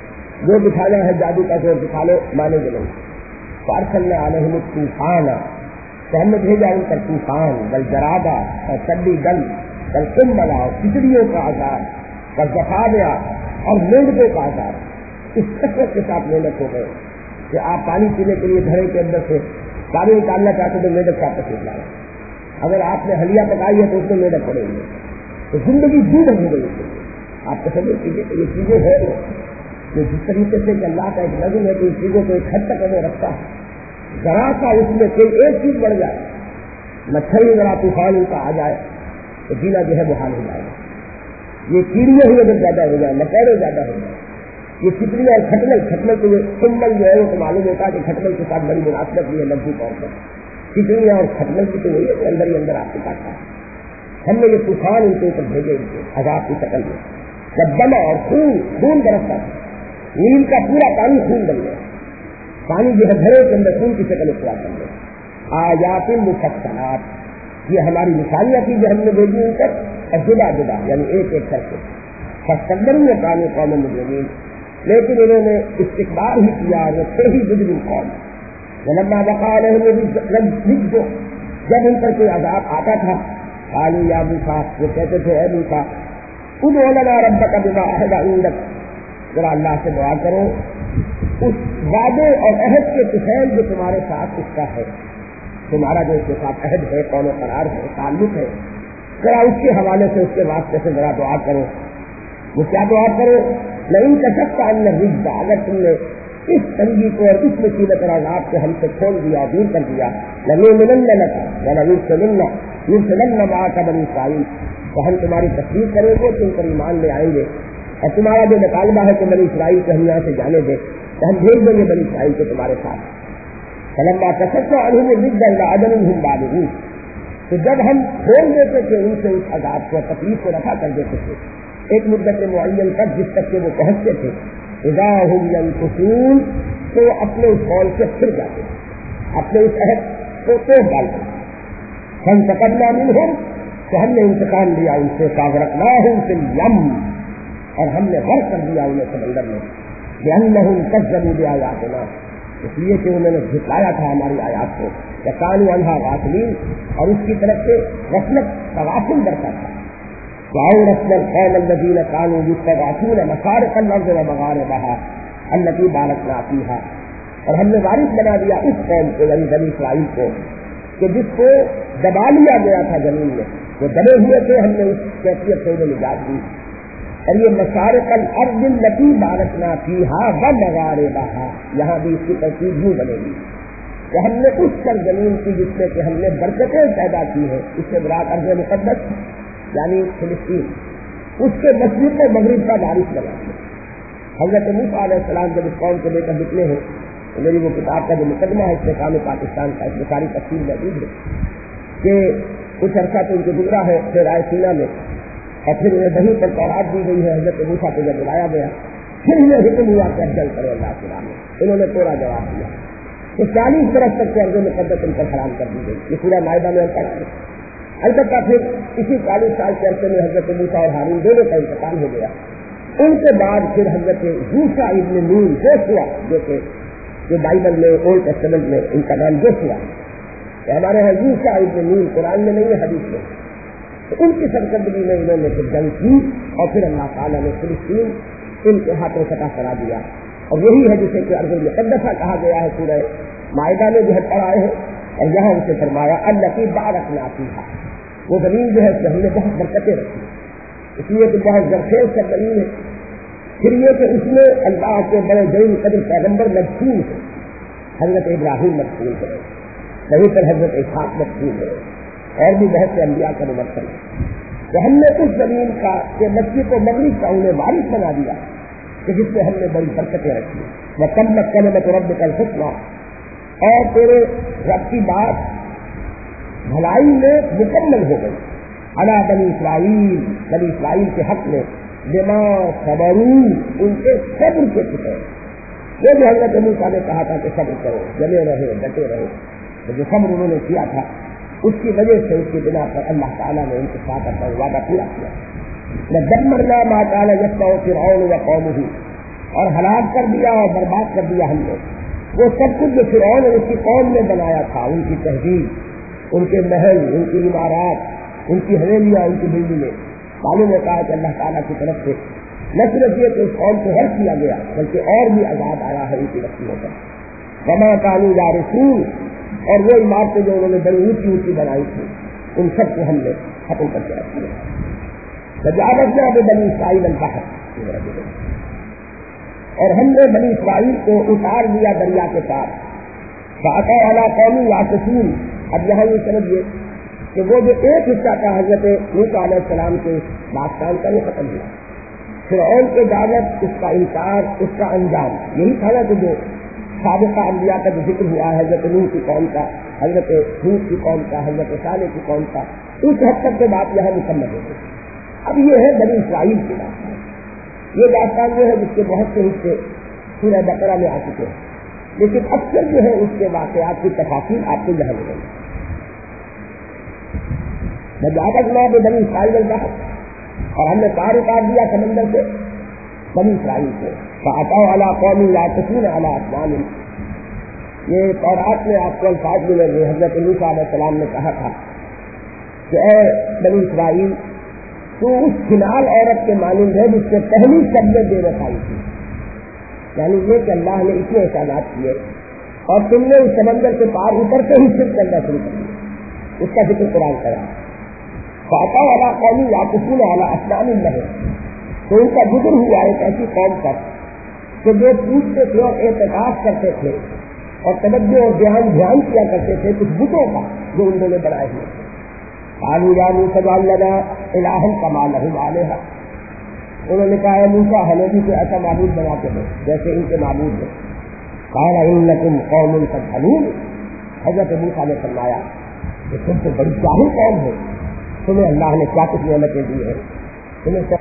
جو دکھانا ہے جادو کا زور دکھا لو، مانیں گے نہیں. فارسلنا علیہم الطوفان، تو ہم نے بھیجا ان پر طوفان، والجرادہ، اور چڈی گل، والقمل، اور کچڑیوں کا عذاب، والضفادع، اور مینڈکوں کا عذاب. اس کثرت کے ساتھ محنت ہو گئے کہ آپ پانی پینے کے لیے گھڑے کے اندر سے پانی نکالنا چاہتے تو میڈک کا تکلیف لائے. اگر آپ نے حلیہ پکائی ہے تو اس میں میڈک پڑیں گے. تو زندگی جھوٹ ہو گئی. آپ تصور کیجیے کہ یہ چیزیں ہیں جو جس طریقے سے کہ اللہ کا ایک نظم ہے کہ ان چیزوں کو ایک حد تک ہمیں رکھتا ہے. ذرا سا اس میں کوئی ایک چیز بڑھ جائے، مچھر ہی ذرا طوفان ان کا آ جائے تو جینا جو ہے محال ہو جائے گا. یہ کیڑیاں ہی اگر زیادہ ہو جائے، مکوڑے زیادہ ہو جائے، یہ کتنی اور کھٹمل کو یہ کمبل جو ہے وہ معلوم ہوتا ہے کہ کھٹمل کے ساتھ بڑی مناسبت بھی ہے لفظی طور پر. کتنی اور کھٹمل کی تو وہی ہے کہ اندر ہی اندر آپ کے پاس ہے. ہم نے یہ طوفان ان کے اوپر بھیجے ان کے عذاب کی شکل میں، جب دما اور خون برستا تھا، نیل کا پورا پانی خون بن گیا. پانی جو ہے گھروں کے اندر خون کی شکل اختیار کر گیا. آیات مفصلات، یہ ہماری نشانیاں تھی جو ہم نے بھیجی ان پر، اور جدا جدا یعنی ایک ایک کر کے. فاستكبروا وكانوا قوما مجرمين، لیکن انہوں نے استکبار ہی کیا، وہ تھے ہی مجرم قوم. ولما وقع عليهم الرجز، جب ان پر کوئی عذاب آتا تھا، قالوا یا موسیٰ، وہ کہتے تھے اے موسیٰ، ادع لنا ربك بما عهد عندك، ذرا اللہ سے دعا کرو اس وعدے اور عہد کے تفصیل جو تمہارے ساتھ اس کا ہے، تمہارا جو اس کے ساتھ عہد ہے، قول و قرار ہے، تعلق ہے، ذرا اس کے حوالے سے اس کے واسطے سے ذرا دعا کرو. وہ کیا دعا کرو؟ نہیں کشفت عنا الرجز، اگر تم نے اس تنگی کو اور اس مصیبت اور عذاب کو ہم سے کھول دیا، دور کر دیا، لنؤمنن لک ولنرسلن معک بنی اسرائیل، تو ہم تمہاری تصدیق کریں گے، تم پر ایمان لے آئیں گے، اور تمہارا جو مطالبہ ہے کہ بنی اسرائیل کو ہم یہاں سے جانے دیں تو ہم بھیج دیں گے بنی اسرائیل کو تمہارے ساتھ. فلما کشفنا عنہم الرجز الی اجل هم بالغون، تو جب ہم کھول دیتے تھے ان سے اس عذاب کو تکلیف کو رفع کر دیتے تھے ایک مدت معین تک جس تک کہ وہ پہنچتے تھے اذا هم ينكثون تو اپنے اس قول سے پھر جاتے اپنے اس عہد کو توڑ ڈالتے فانتقمنا منهم تو ہم نے انتقام لیا ان سے فاغرقناهم في اليم اور ہم نے غرق کر دیا انہیں سمندر میں لأنهم كذبوا بآياتنا اس لیے کہ انہوں نے جھٹلایا تھا ہماری آیات کو وكانوا عنها غافلين اور اس کی طرف سے غفلت تغافل برتا تھا وأورثنا القوم الذين كانوا يستضعفون مشارق الأرض ومغاربها التي باركنا فيها اور ہم نے وارث بنا دیا اس قوم کو یعنی بنی اسرائیل کو کہ جس کو دبا لیا گیا تھا زمین میں وہ دبے ہوئے تھے ہم نے اس کیفیت سے انہیں نجات دی اور یہ مشارق الارض التي باركنا فيها ومغاربها یہاں بھی اس کی ترتیب یوں بنے گی کہ ہم نے اس پر زمین کی جس میں کہ ہم نے برکتیں پیدا کی ہیں اس سے مراد ارض مقدس یعنی فلسطین اس کے مشرق و مغرب کا وارث بنا دیا حضرت موسیٰ علیہ السلام جب اس قوم کو لے کر نکلے ہیں تو میری وہ کتاب کا جو مقدمہ ہے استحکام پاکستان کا اس میں ساری تفصیل موجود ہے کہ کچھ عرصہ تو ان کو گزرا ہے پھر رائے سینا میں اور پھر انہیں وہیں پر تورات دی گئی ہے حضرت موسیٰ کو جب بلایا گیا پھر انہیں حکم ہوا کہ افضل کرو اللہ تعالیٰ نے انہوں نے توڑا جواب دیا تو 40 برس تک کے ارض مقدس ان پر حرام کر دی گئی یہ پورا معاہدہ میں پڑا ہے البتہ پھر اسی 40 سال کے عرصے میں حضرت موسیٰ اور ہارون دونوں کا انتقال ہو گیا ان کے بعد پھر حضرت یوشع ابن نون جوشوا جو کہ بائبل میں اولڈ ٹیسٹمنٹ میں ان کا نام جوشوا ہے ہمارے یہاں یوشع ابن نون قرآن میں نہیں ہے حدیث میں تو ان کی سرکردگی میں انہوں نے پھر جنگ کی اور پھر اللہ تعالیٰ نے فلسطین ان کے ہاتھوں فتح کرا دیا اور یہی ہے جسے کہ ارض مقدسہ کہا گیا ہے سورہ مائدہ میں جو ہے پڑھا ہے اور یہاں اسے فرمایا التي باركنا فيها وہ زمین جو ہے اس میں ہم نے بہت برکتیں رکھی اس لیے کہ بہت زرخیز سب زمین ہے پھر یہ کہ اس میں اللہ کے بڑے جلیل قدر پیغمبر مدفون ہے حضرت ابراہیم مدفون ہے وہیں پر حضرت اسحاق مدفون ہے اور بھی بہت سے انبیاء کا ممثل ہے تو ہم نے اس زمین کا کہ مشرق و مغرب کا انہیں وارث بنا دیا کہ جس میں ہم نے بڑی برکتیں رکھی وتمت کلمۃ ربک الحسنی اور تیرے رب کی بات بھلائی میں مکمل ہو گئی علی بنی اسرائیل کے حق میں بما صبروا ان کے صبر کے کتنے وہ جو حضرت موسیٰ نے کہا تھا کہ صبر کرو جمے رہے ڈٹے رہے تو جو صبر انہوں نے کیا تھا اس کی وجہ سے اس کی بنا پر اللہ تعالیٰ نے ان کے ساتھ اپنا وعدہ پورا کیا دمرنا ما كان يصنع فرعون وقومه اور ہلاک کر دیا اور برباد کر دیا ہم نے وہ سب کچھ جو فرعون اور اس کی قوم نے بنایا تھا ان کی تہذیب ان کے محل ان کی عمارات ان کی حویلیاں ان کی بلڈنگیں معلوم ہوتا ہے کہ اللہ تعالیٰ کی طرف سے نہ صرف یہ کہ اس قوم کو حل کیا گیا بلکہ اور بھی عذاب آیا ہے ان کی رسولوں پر وما كانوا يعرفون اور وہ عمارتیں جو انہوں نے بڑی اونچی اونچی بنائی تھی ان سب کو ہم نے ختم کر کے رکھ دیا فجعلنا بنی اسرائیل البحر اور ہم نے بنی اسرائیل کو اتار دیا دریا کے پار فأتوا على قوم يعكفون اب یہاں یہ سمجھیے کہ وہ جو ایک حصہ کا حضرت موسیٰ علیہ السلام کے داستان کا یہ ختم ہوا فرعون کے دعوت اس کا انکار اس کا انجام یہی تھا نا کہ جو سابقہ انبیاء کا جو ذکر ہوا حضرت نوح کی قوم کا حضرت ہود کی قوم کا حضرت صالح کی قوم کا اس حد تک کے بات یہاں مکمل ہو گئی اب یہ ہے بنی اسرائیل کی داستان یہ داستان جو ہے جس کے بہت سے حصے سورہ بقرہ میں آ چکے ہیں لیکن اکثر جو ہے اس کے واقعات کی تفاصیل آپ کو یہاں ملیں گی بجعلنا بنی اسرائیل البحر اور ہم نے پار اتار دیا سمندر سے بنی اسرائیل کو فأتوا على قوم يعكفون على أصنام یہ تورات میں آپ کو الفاظ ملے گے حضرت موسیٰ علیہ السلام نے کہا تھا کہ اے بنی اسرائیل تو اس کھنال عورت کے مانند ہے جس سے پہلی سبزیں دے رکھائی تھی یعنی یہ کہ اللہ نے اتنے احسانات کیے اور تم نے اس سمندر کے پار اوپر سے ہی شرک کرنا شروع کر دیا اس کا ذکر قرآن کرا فأتوا على قوم يعكفون على أصنام لهم تو ان کا ذکر ہوا ایک ایسی قوم پر کہ جو پوچھتے تھے اور اعتراف کرتے تھے اور توجہ اور دھیان کیا کرتے تھے کچھ بتوں کا جو انہوں نے بنائے ہوئے تھے قالوا يا موسى اجعل لنا إلها كما لهم آلهة انہوں نے کہا موسیٰ ہمیں بھی کوئی ایسا معبود بناتے ہیں جیسے ان کے معبود ہیں قال إنكم قوم تجهلون حضرت موسیٰ نے فرمایا کہ تم تو بڑی جاہل قوم ہو، تمہیں اللہ نے کیا کچھ نعمتیں دی ہیں، تمہیں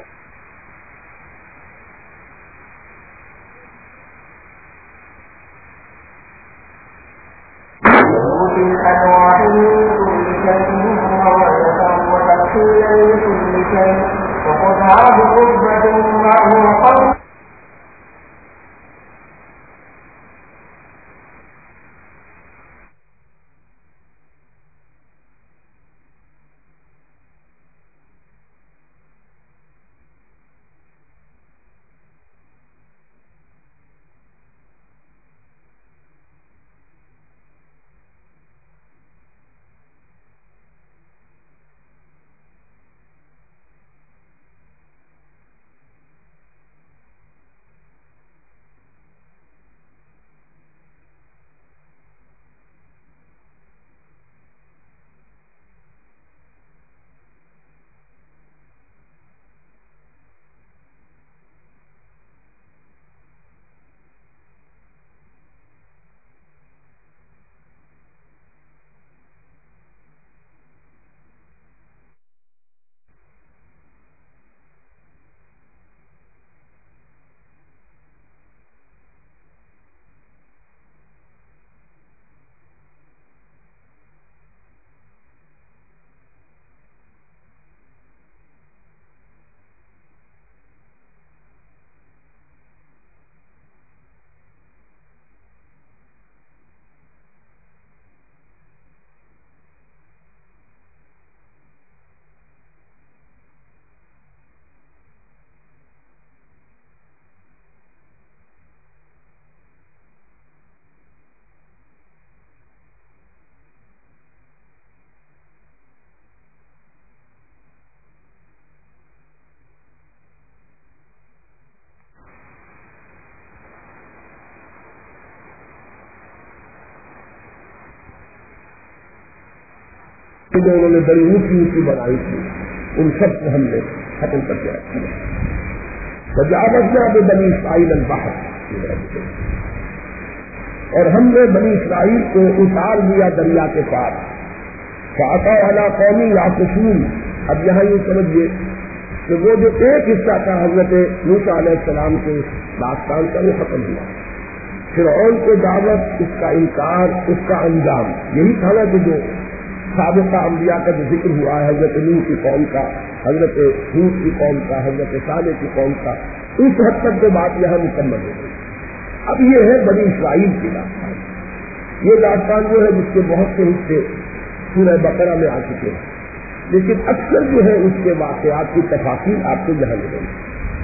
جو انہوں نے بڑی اونچی اونچی بنائی تھی ان سب کو ہم نے ختم کر کے رکھا وجاوزنا ببنی اسرائیل البحر، اور ہم نے بنی اسرائیل کو اتار دیا دریا کے پار، فأتوا علی قوم یعکفون۔ اب یہاں یہ سمجھیے کہ وہ جو ایک حصہ تھا حضرت موسیٰ علیہ السلام کے داستان کا وہ ختم ہوا، فرعون کو دعوت، اس کا انکار، اس کا انجام، یہی تھا نا کہ جو سابقہ انبیاء کا جو ذکر ہوا ہے، حضرت نوح کی قوم کا، حضرت ہود کی قوم کا، حضرت صالح کی قوم کا، اس حد تک جو بات یہاں مکمل ہو گئی۔ اب یہ ہے بنی اسرائیل کی داستان۔ یہ داستان جو ہے جس کے بہت سے حصے سورہ بقرہ میں آ چکے ہیں، لیکن اکثر جو ہے اس کے واقعات کی تفاصیل آپ کو یہاں ملیں گی۔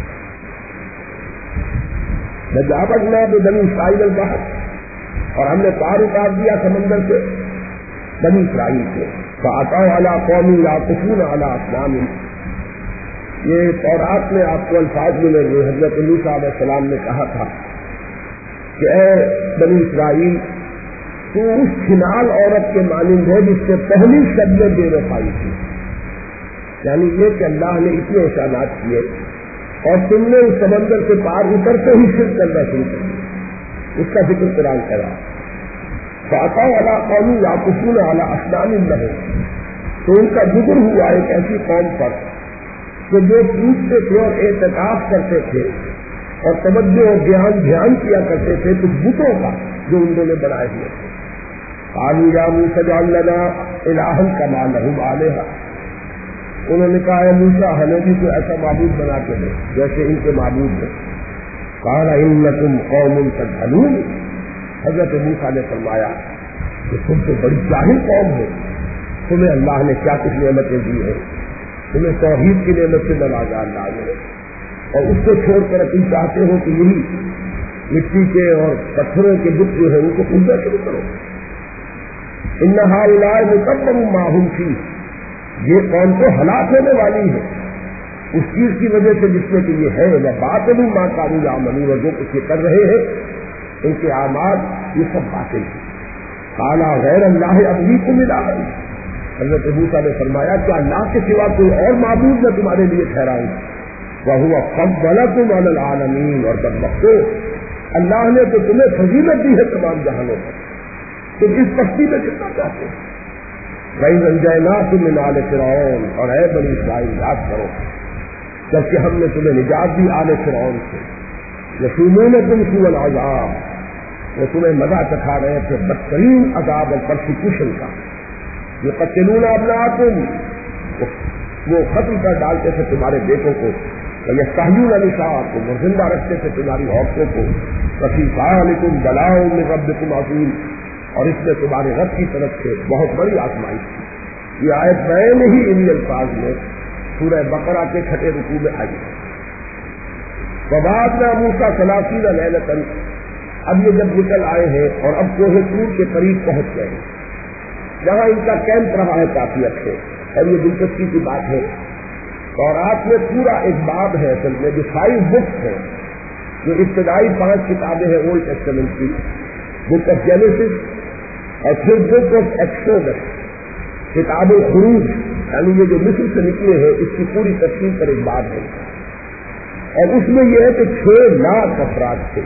وجاوزنا ببنی اسرائیل البحر، اور ہم نے پار اتار دیا سمندر سے بنی اسرائیل کو، فأتوا علی قوم یعکفون علی اصنام۔ یہ تورات میں آپ کو الفاظ ملیں گے، حضرت موسیٰ علیہ السلام نے کہا تھا کہ اے بنی اسرائیل، تو اس کھنال عورت کے مانند ہے جس سے پہلی شب میں بے وفائی تھی، یعنی یہ کہ اللہ نے اتنے احسانات کیے اور تم نے اس سمندر کے پار اترتے ہی شرک کرنا شروع کر دیا، اس کا ذکر قرآن کرا۔ فأتوا علی قوم یعکفون علی اصنام لهم، تو ان کا ذکر ہوا ایک ایسی قوم پر کہ جو پوچھتے تھے اور اعتکاف کرتے تھے اور توجہ اور دھیان کیا کرتے تھے کچھ بتوں کا جو انہوں نے بنائے ہوئے تھے۔ قالوا یا موسیٰ اجعل لنا الہا کما لهم آلہہ، انہوں نے کہا اے موسیٰ ہمیں بھی کوئی ایسا معبود بنا کے دے جیسے ان کے معبود ہیں۔ قال انکم قوم تجہلون، حضرت موسیٰ نے فرمایا کہ تم تو بڑی جاہل قوم ہو، تمہیں اللہ نے کیا کچھ نعمتیں دی ہیں، تمہیں توحید کی نعمت سے نوازا اللہ نے، اور اس کو چھوڑ کر تم چاہتے ہو کہ یہی مٹی کے اور پتھروں کے بت جو ہے ان کو پوجا شروع کرو۔ ان ہؤلاء متبر ما هم فیہ، یہ قوم تو ہلاک ہونے والی ہے اس چیز کی وجہ سے جس میں کہ یہ ہے، وباطل ما كانوا يعملون، اور جو کچھ یہ کر رہے ہیں ان کے اعمال یہ سب باطل ہیں۔ قال غیر اللہ ابغیکم الہا، حضرت موسیٰ نے فرمایا کہ اللہ کے سوا کوئی اور معبود میں تمہارے لیے ٹھہراؤں، وہو فضلکم علی العالمین، اور بدبختو اللہ نے تو تمہیں فضیلت دی ہے تمام جہانوں پر، تم اس پستی میں کتنا چاہتے ہیں۔ وَإِذْ أَنْجَيْنَاكُم مِّنْ آلِ فِرْعَوْنَ، اور اے بنی اسرائیل یاد کرو جبکہ ہم نے تمہیں نجات دی آل فرعون سے، یصومونکم سوء العذاب، وہ تمہیں مزہ چکھا رہے تھے بدترین عذاب اور پرسیکیوشن کا، یقتلون ابناءکم، وہ قتل کر ڈالتے تھے تمہارے بیٹوں کو، ویستحیون نساءکم، اور زندہ رکھتے تھے تمہاری عورتوں کو، وفی ذالکم بلاء من ربکم عظیم، اور اس میں تمہارے رب کی طرف سے بہت بڑی آزمائش تھی۔ یہ آیت میں نے ہی انہی الفاظ میں سورہ بقرہ کے 6 رکوع میں آئی۔ وَبَعَثْنَا مُوسَىٰ 30 لَيْلَةً، اب یہ جب نکل آئے ہیں اور اب کوہ طور کے قریب پہنچ گئے ہیں، جہاں ان کا کیمپ رہا ہے کافی عرصے، اور یہ دلچسپی کی بات ہے تورات میں پورا ایک باب ہے اصل میں جو 5 بکس ہیں، جو ابتدائی 5 کتابیں ہیں اولڈ ٹیسٹمنٹ کی، بک آف جینیسس اور پھر بک آف ایکسوڈس، کتاب الخروج، یعنی یہ جو مصر سے نکلے ہیں اس کی پوری تفصیل پر ایک بات ہے، اور اس میں یہ ہے کہ 6 لاکھ افراد تھے،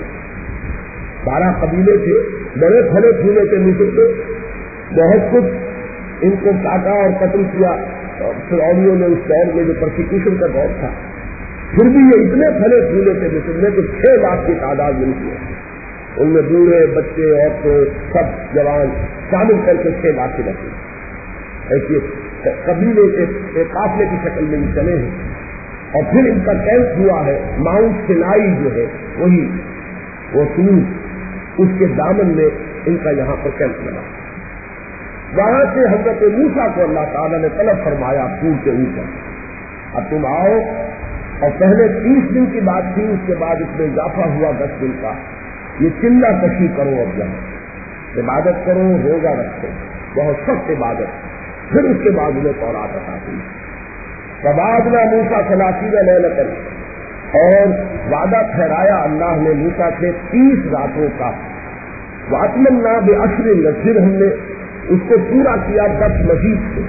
12 قبیلے تھے، بڑے پھلے پھولے تھے مصر سے، بہت کچھ ان کو کاٹا اور قتل کیا فرعونیوں نے اس دور میں جو پرسیکیوشن کا دور تھا، پھر بھی یہ اتنے پھلے پھولے تھے مصر میں کہ 6 لاکھ کی تعداد ملتی ہے، ان میں بوڑھے بچے عورتیں سب جوان شامل کر کے 6 لاکھ کی رکھی، ایسے قبیلے ایک قافلے کی شکل میں یہ چلے ہیں، اور پھر ان کا کیمپ ہوا ہے ماؤنٹ سینائی جو ہے وہی وہ سور، اس کے دامن میں ان کا یہاں پر کیمپ لگا، وہاں سے حضرت موسیٰ کو اللہ تعالیٰ نے طلب فرمایا پور کے اوپر، اب تم آؤ، اور پہلے 30 دن کی بات تھی، اس کے بعد اس میں اضافہ ہوا 10 دن کا، یہ چلہ کشی کرو، اب جاؤ عبادت کرو، روزہ رکھو، بہت سخت عبادت، پھر اس کے بعد انہیں تورات عطا کی۔ وَبَعَثْنَا مُوسَىٰ 30 لَيْلَةً، اور وعدہ ٹھہرایا اللہ نے موسیٰ سے 30 راتوں کا، وَأَتْمَمْنَا بِعَشْرٍ، پھر ہم نے اس کو پورا کیا 10 مزید سے،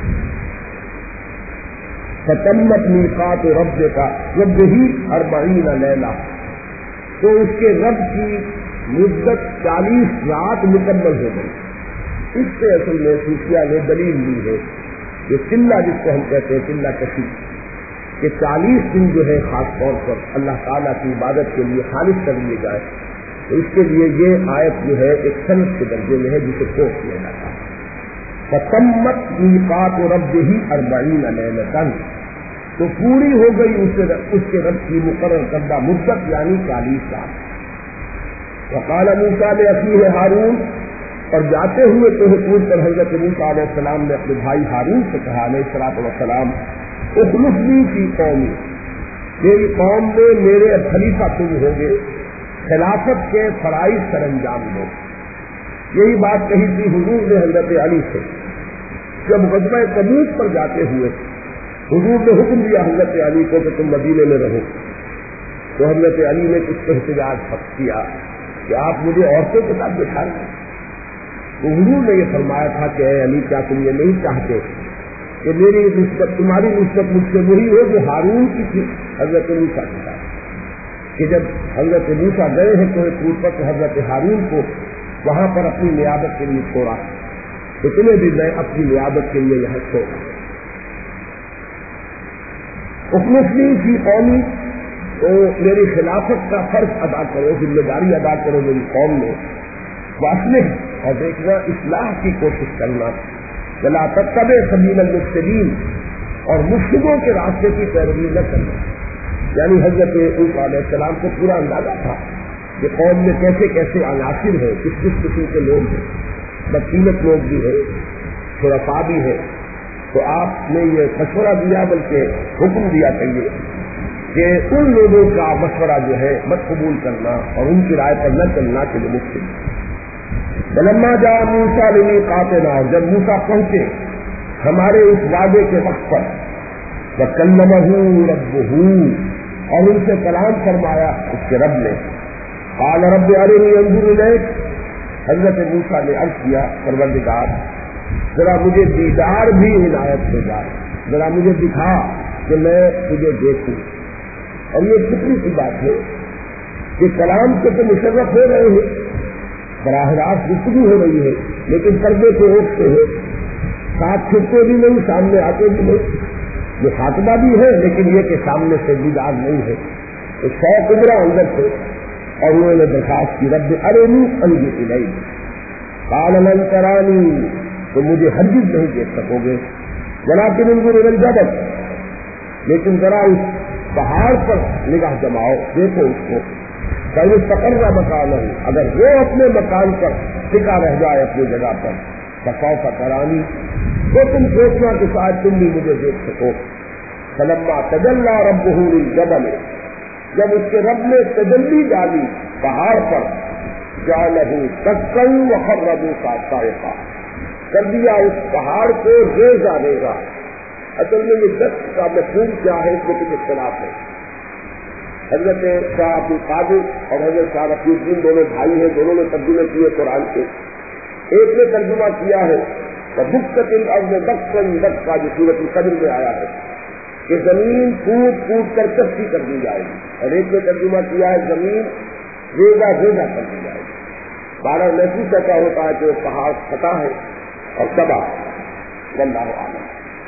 فَتَمَّتْ مِيقَاتُ رَبِّكَ 40 لَيْلَةً، تو اس کے رب کی مدت 40 رات مکمل ہو گئی۔ اس سے اصل میں صوفیہ نے دلیل لی ہے کہ چلہ جس کو ہم کہتے ہیں چلہ کشی، کہ 40 دن جو ہے خاص طور پر اللہ تعالیٰ کی عبادت کے لیے خالص کر لیے جائے، تو اس کے لیے یہ آیت جو ہے ایک صنعت کے درجے میں ہے جسے کوٹ کیا جاتا ہے۔ فَتَمَّتْ مِيقَاتُ رَبِّهِ 40 لَيْلَةً، تو پوری ہو گئی اس کے رب کی مقرر کردہ مدت یعنی 40 رات۔ وقال موسیٰ لأخیہ ہارون، اور جاتے ہوئے کوہ طور پر حضرت موسیٰ علیہ السلام نے اپنے بھائی ہارون سے کہا علیہ السلام، اخلفنی فی قومی، میری قوم میں میرے خلیفہ تم ہوگے، خلافت کے فرائض سر انجام دو۔ یہی بات کہی تھی حضور نے حضرت علی سے جب غزوہ تبوک پر جاتے ہوئے حضور نے حکم دیا حضرت علی کو کہ تم مدینے میں رہو، تو حضرت علی نے کچھ احتجاج کیا کہ آپ مجھے عورتوں کے ساتھ بٹھا لیں، تو حضور نے یہ فرمایا تھا کہ اے علی کیا تم یہ نہیں چاہتے کہ میری نسبت تمہاری نسبت مجھ سے وہی ہو جو ہارون کی تھی حضرت موسیٰ کے ساتھ، کہ جب حضرت موسیٰ گئے ہیں کوہ طور پر تو حضرت ہارون کو وہاں پر اپنی نیابت کے لیے چھوڑا، تو تمہیں بھی میں اپنی نیابت کے لیے یہاں چھوڑا۔ اخلفنی فی قومی، تو میری خلافت کا فرض ادا کرو، ذمہ داری ادا کرو میری قوم میں، واصلح، اور دیکھنا اصلاح کی کوشش کرنا، ولا تتبع سبیل المفسدین، اور مفسدوں کے راستے کی پیروی نہ کرنا۔ یعنی حضرت موسیٰ علیہ السلام کو پورا اندازہ تھا کہ قوم میں کیسے کیسے عناصر ہیں، کس کس قسم کے لوگ ہیں، بدقیمت لوگ بھی ہیں، شرفاء بھی ہیں، تو آپ نے یہ مشورہ دیا بلکہ حکم دیا کہیے کہ ان لوگوں کا مشورہ جو ہے مت قبول کرنا اور ان کی رائے پر نہ چلنا کہ وہ مفسد۔ فلما جاء موسیٰ لمیقاتنا، جب موسیٰ پہنچے ہمارے اس وعدے کے وقت پر، وکلمہ ربہ، اور ان سے کلام فرمایا اس کے رب نے، قال رب ارنی انظر الیک، حضرت موسیٰ نے عرض کیا پروردگار ذرا مجھے دیدار بھی عنایت سے جائے، ذرا مجھے دکھا کہ میں تجھے دیکھوں۔ اور یہ فطری سی بات ہے کہ کلام سے تو مشرف ہو رہے ہیں، براہ راست گفتگو ہو رہی ہے، لیکن پردے کو روکتے ہیں ساتھ چھپتے بھی نہیں، سامنے آتے بھی نہیں، جو خاتمہ بھی ہے لیکن یہ کہ سامنے سے دیدار نہیں ہے. تو شوق ابھرا اندر سے اور انہوں نے درخواست کی رب ارنی انظر الیک قال لن ترانی، تو مجھے ہرگز نہیں دیکھ سکو گے، ولکن انظر الی الجبل، لیکن ذرا اس پہاڑ پر نگاہ جماؤ، دیکھو اس کو، کہیں استقر مکانہ، اگر وہ اپنے مکان پر ٹکا رہ جائے اپنی جگہ پر، فسوف ترانی، تو تم سوچنا کہ شاید تم بھی مجھے دیکھ سکو. فلما تجلی ربہ للجبل، جب اس کے رب نے تجلی ڈالی پہاڑ پر، جعلہ دکا وخر موسیٰ صاعقا، کر دیا اس پہاڑ کو ریزہ ریزہ. اصل میں یہ دست کا مفہوم کیا ہے اس میں کچھ اختلاف ہے. حضرت شاہ عبد القادر اور حضرت شاہ رفیع الدین دونوں بھائی ہیں، دونوں نے ترجمے کیے قرآن کے. ایک نے ترجمہ کیا ہے دکت الارض دکا دکا، جو سورۃ القدر میں آیا ہے کہ زمین پھوٹ پھوٹ کر کشتی کر دی جائے گی، اور ایک نے ترجمہ کیا ہے زمین ریزہ ریزہ کر دی جائے گی. 12 محسوس ایسا ہوتا ہے کہ وہ پہاڑ پھٹا ہے اور تباہ، واللہ اعلم.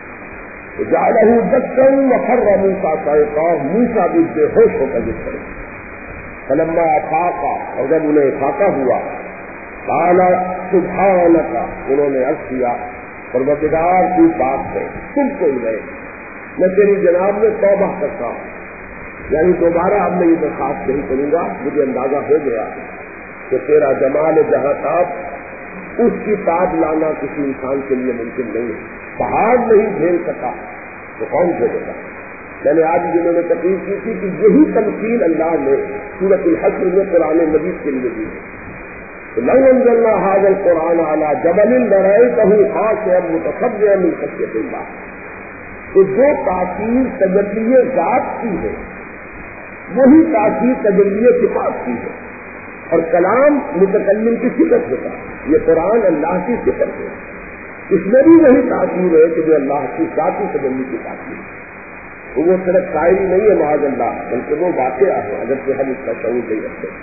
جعلہ دکا وخر موسیٰ صاعقا، موسیٰ بھی بے ہوش ہو کر گر پڑے. فلما افاق، اور جب انہیں افاقہ ہوا، قال سبحانک، انہوں نے عرض کیا پروردگار کی بات ہے، تم کوئی نہیں، میں تیری جناب میں توبہ کرتا ہوں، یعنی دوبارہ اب میں یہ درخواست نہیں کروں گا. مجھے اندازہ ہو گیا کہ تیرا جمال جہاں تاب، اس کی تاب لانا کسی انسان کے لیے ممکن نہیں ہے. پہاڑ نہیں جھیل سکا تو کون جھیلے گا. میں نے آج جنہوں نے تقریر کی تھی کہ یہی تمثیل اللہ نے سورۃ الحشر میں قرآن مجید کے لیے دی ہے. لو انزلنا هذا القرآن على جبل لرأيته خاشعا متصدعا من خشية الله، تو جو تاثیر تجلی ذات کی ہے وہی تاثیر تجلی صفات کی ہے، اور کلام متکلم کی صفت ہوتا ہے. یہ قرآن اللہ کی صفت ہے، اس میں بھی وہی تاثیر ہے کہ جو اللہ کی ذاتی تجلی کی تاثیر ہے. تو وہ صرف شاعری نہیں ہے معاذ اللہ، بلکہ وہ واقعہ ہے اگر کہ ہم اس کا شعور نہیں رکھتے.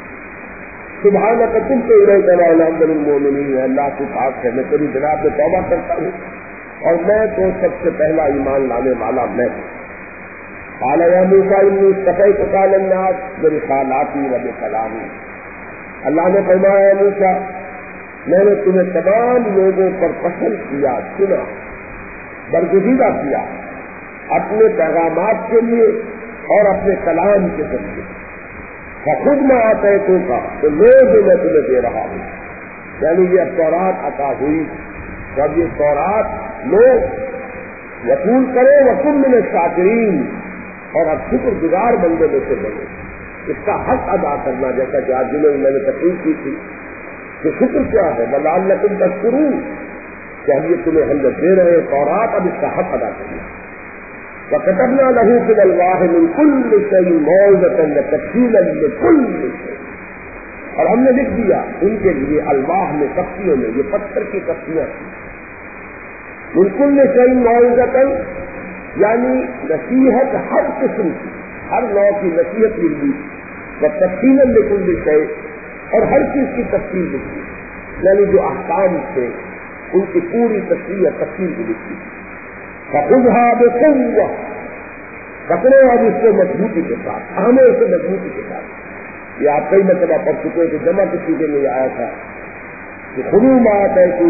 سبحانک تم سے الیک الحمد للمؤمنین، اللہ کی بات ہے، میں تیری جناب میں توبہ کرتا ہوں اور میں تو سب سے پہلا ایمان لانے والا میں ہوں. قال یا موسیٰ انی اصطفیتک علی الناس برسالاتی و بکلامی، اللہ نے فرمایا موسیٰ میں نے تمہیں تمام لوگوں پر پسند کیا، چنا، برگزیدہ کیا اپنے پیغامات کے لیے اور اپنے کلام کے ذریعے. خود میں آتے کا تو لے جو میں تمہیں دے رہا ہوں، یعنی یہ اب تورات عطا ہوئی. جب یہ تورات لو وصول کرو وصول من الشاکرین، اور اب شکر گزار بندے میں سے بنے، اس کا حق ادا کرنا. جیسا کہ آج دنوں میں نے تقریر کی تھی کہ شکر کیا ہے، لعلکم تشکرون، کہ ہم یہ تمہیں ہم دے رہے ہیں تورات، اب اس کا حق ادا کرنا. وَكَتَبْنَا لَهُ فِي الْأَلْوَاحِ مِنْ كُلِّ شَيْءٍ مَوْعِظَةً وَتَفْصِيلًا لِكُلِّ شَيْءٍ، اور ہم نے لکھ دیا ان کے لیے الواح میں تختیوں میں، یہ پتھر کی تختیاں تھیں. مِنْ كُلِّ شَيْءٍ مَوْعِظَةً یعنی نصیحت ہر قسم کی، ہر نوع کی نصیحت ملی. وَتَفْصِيلًا لِكُلِّ شَيْءٍ، اور ہر چیز کی تفصیل لکھی، یعنی جو احکام تھے ان کی پوری تفصیل بھی لکھی. فخذها بقوة، پکڑو اب اس کو مضبوطی کے ساتھ، تھامو اسے مضبوطی کے ساتھ. یہ آپ کئی مرتبہ پڑھ چکے کہ جمع کے سیدھے میں آیا تھا کہ خذوا ما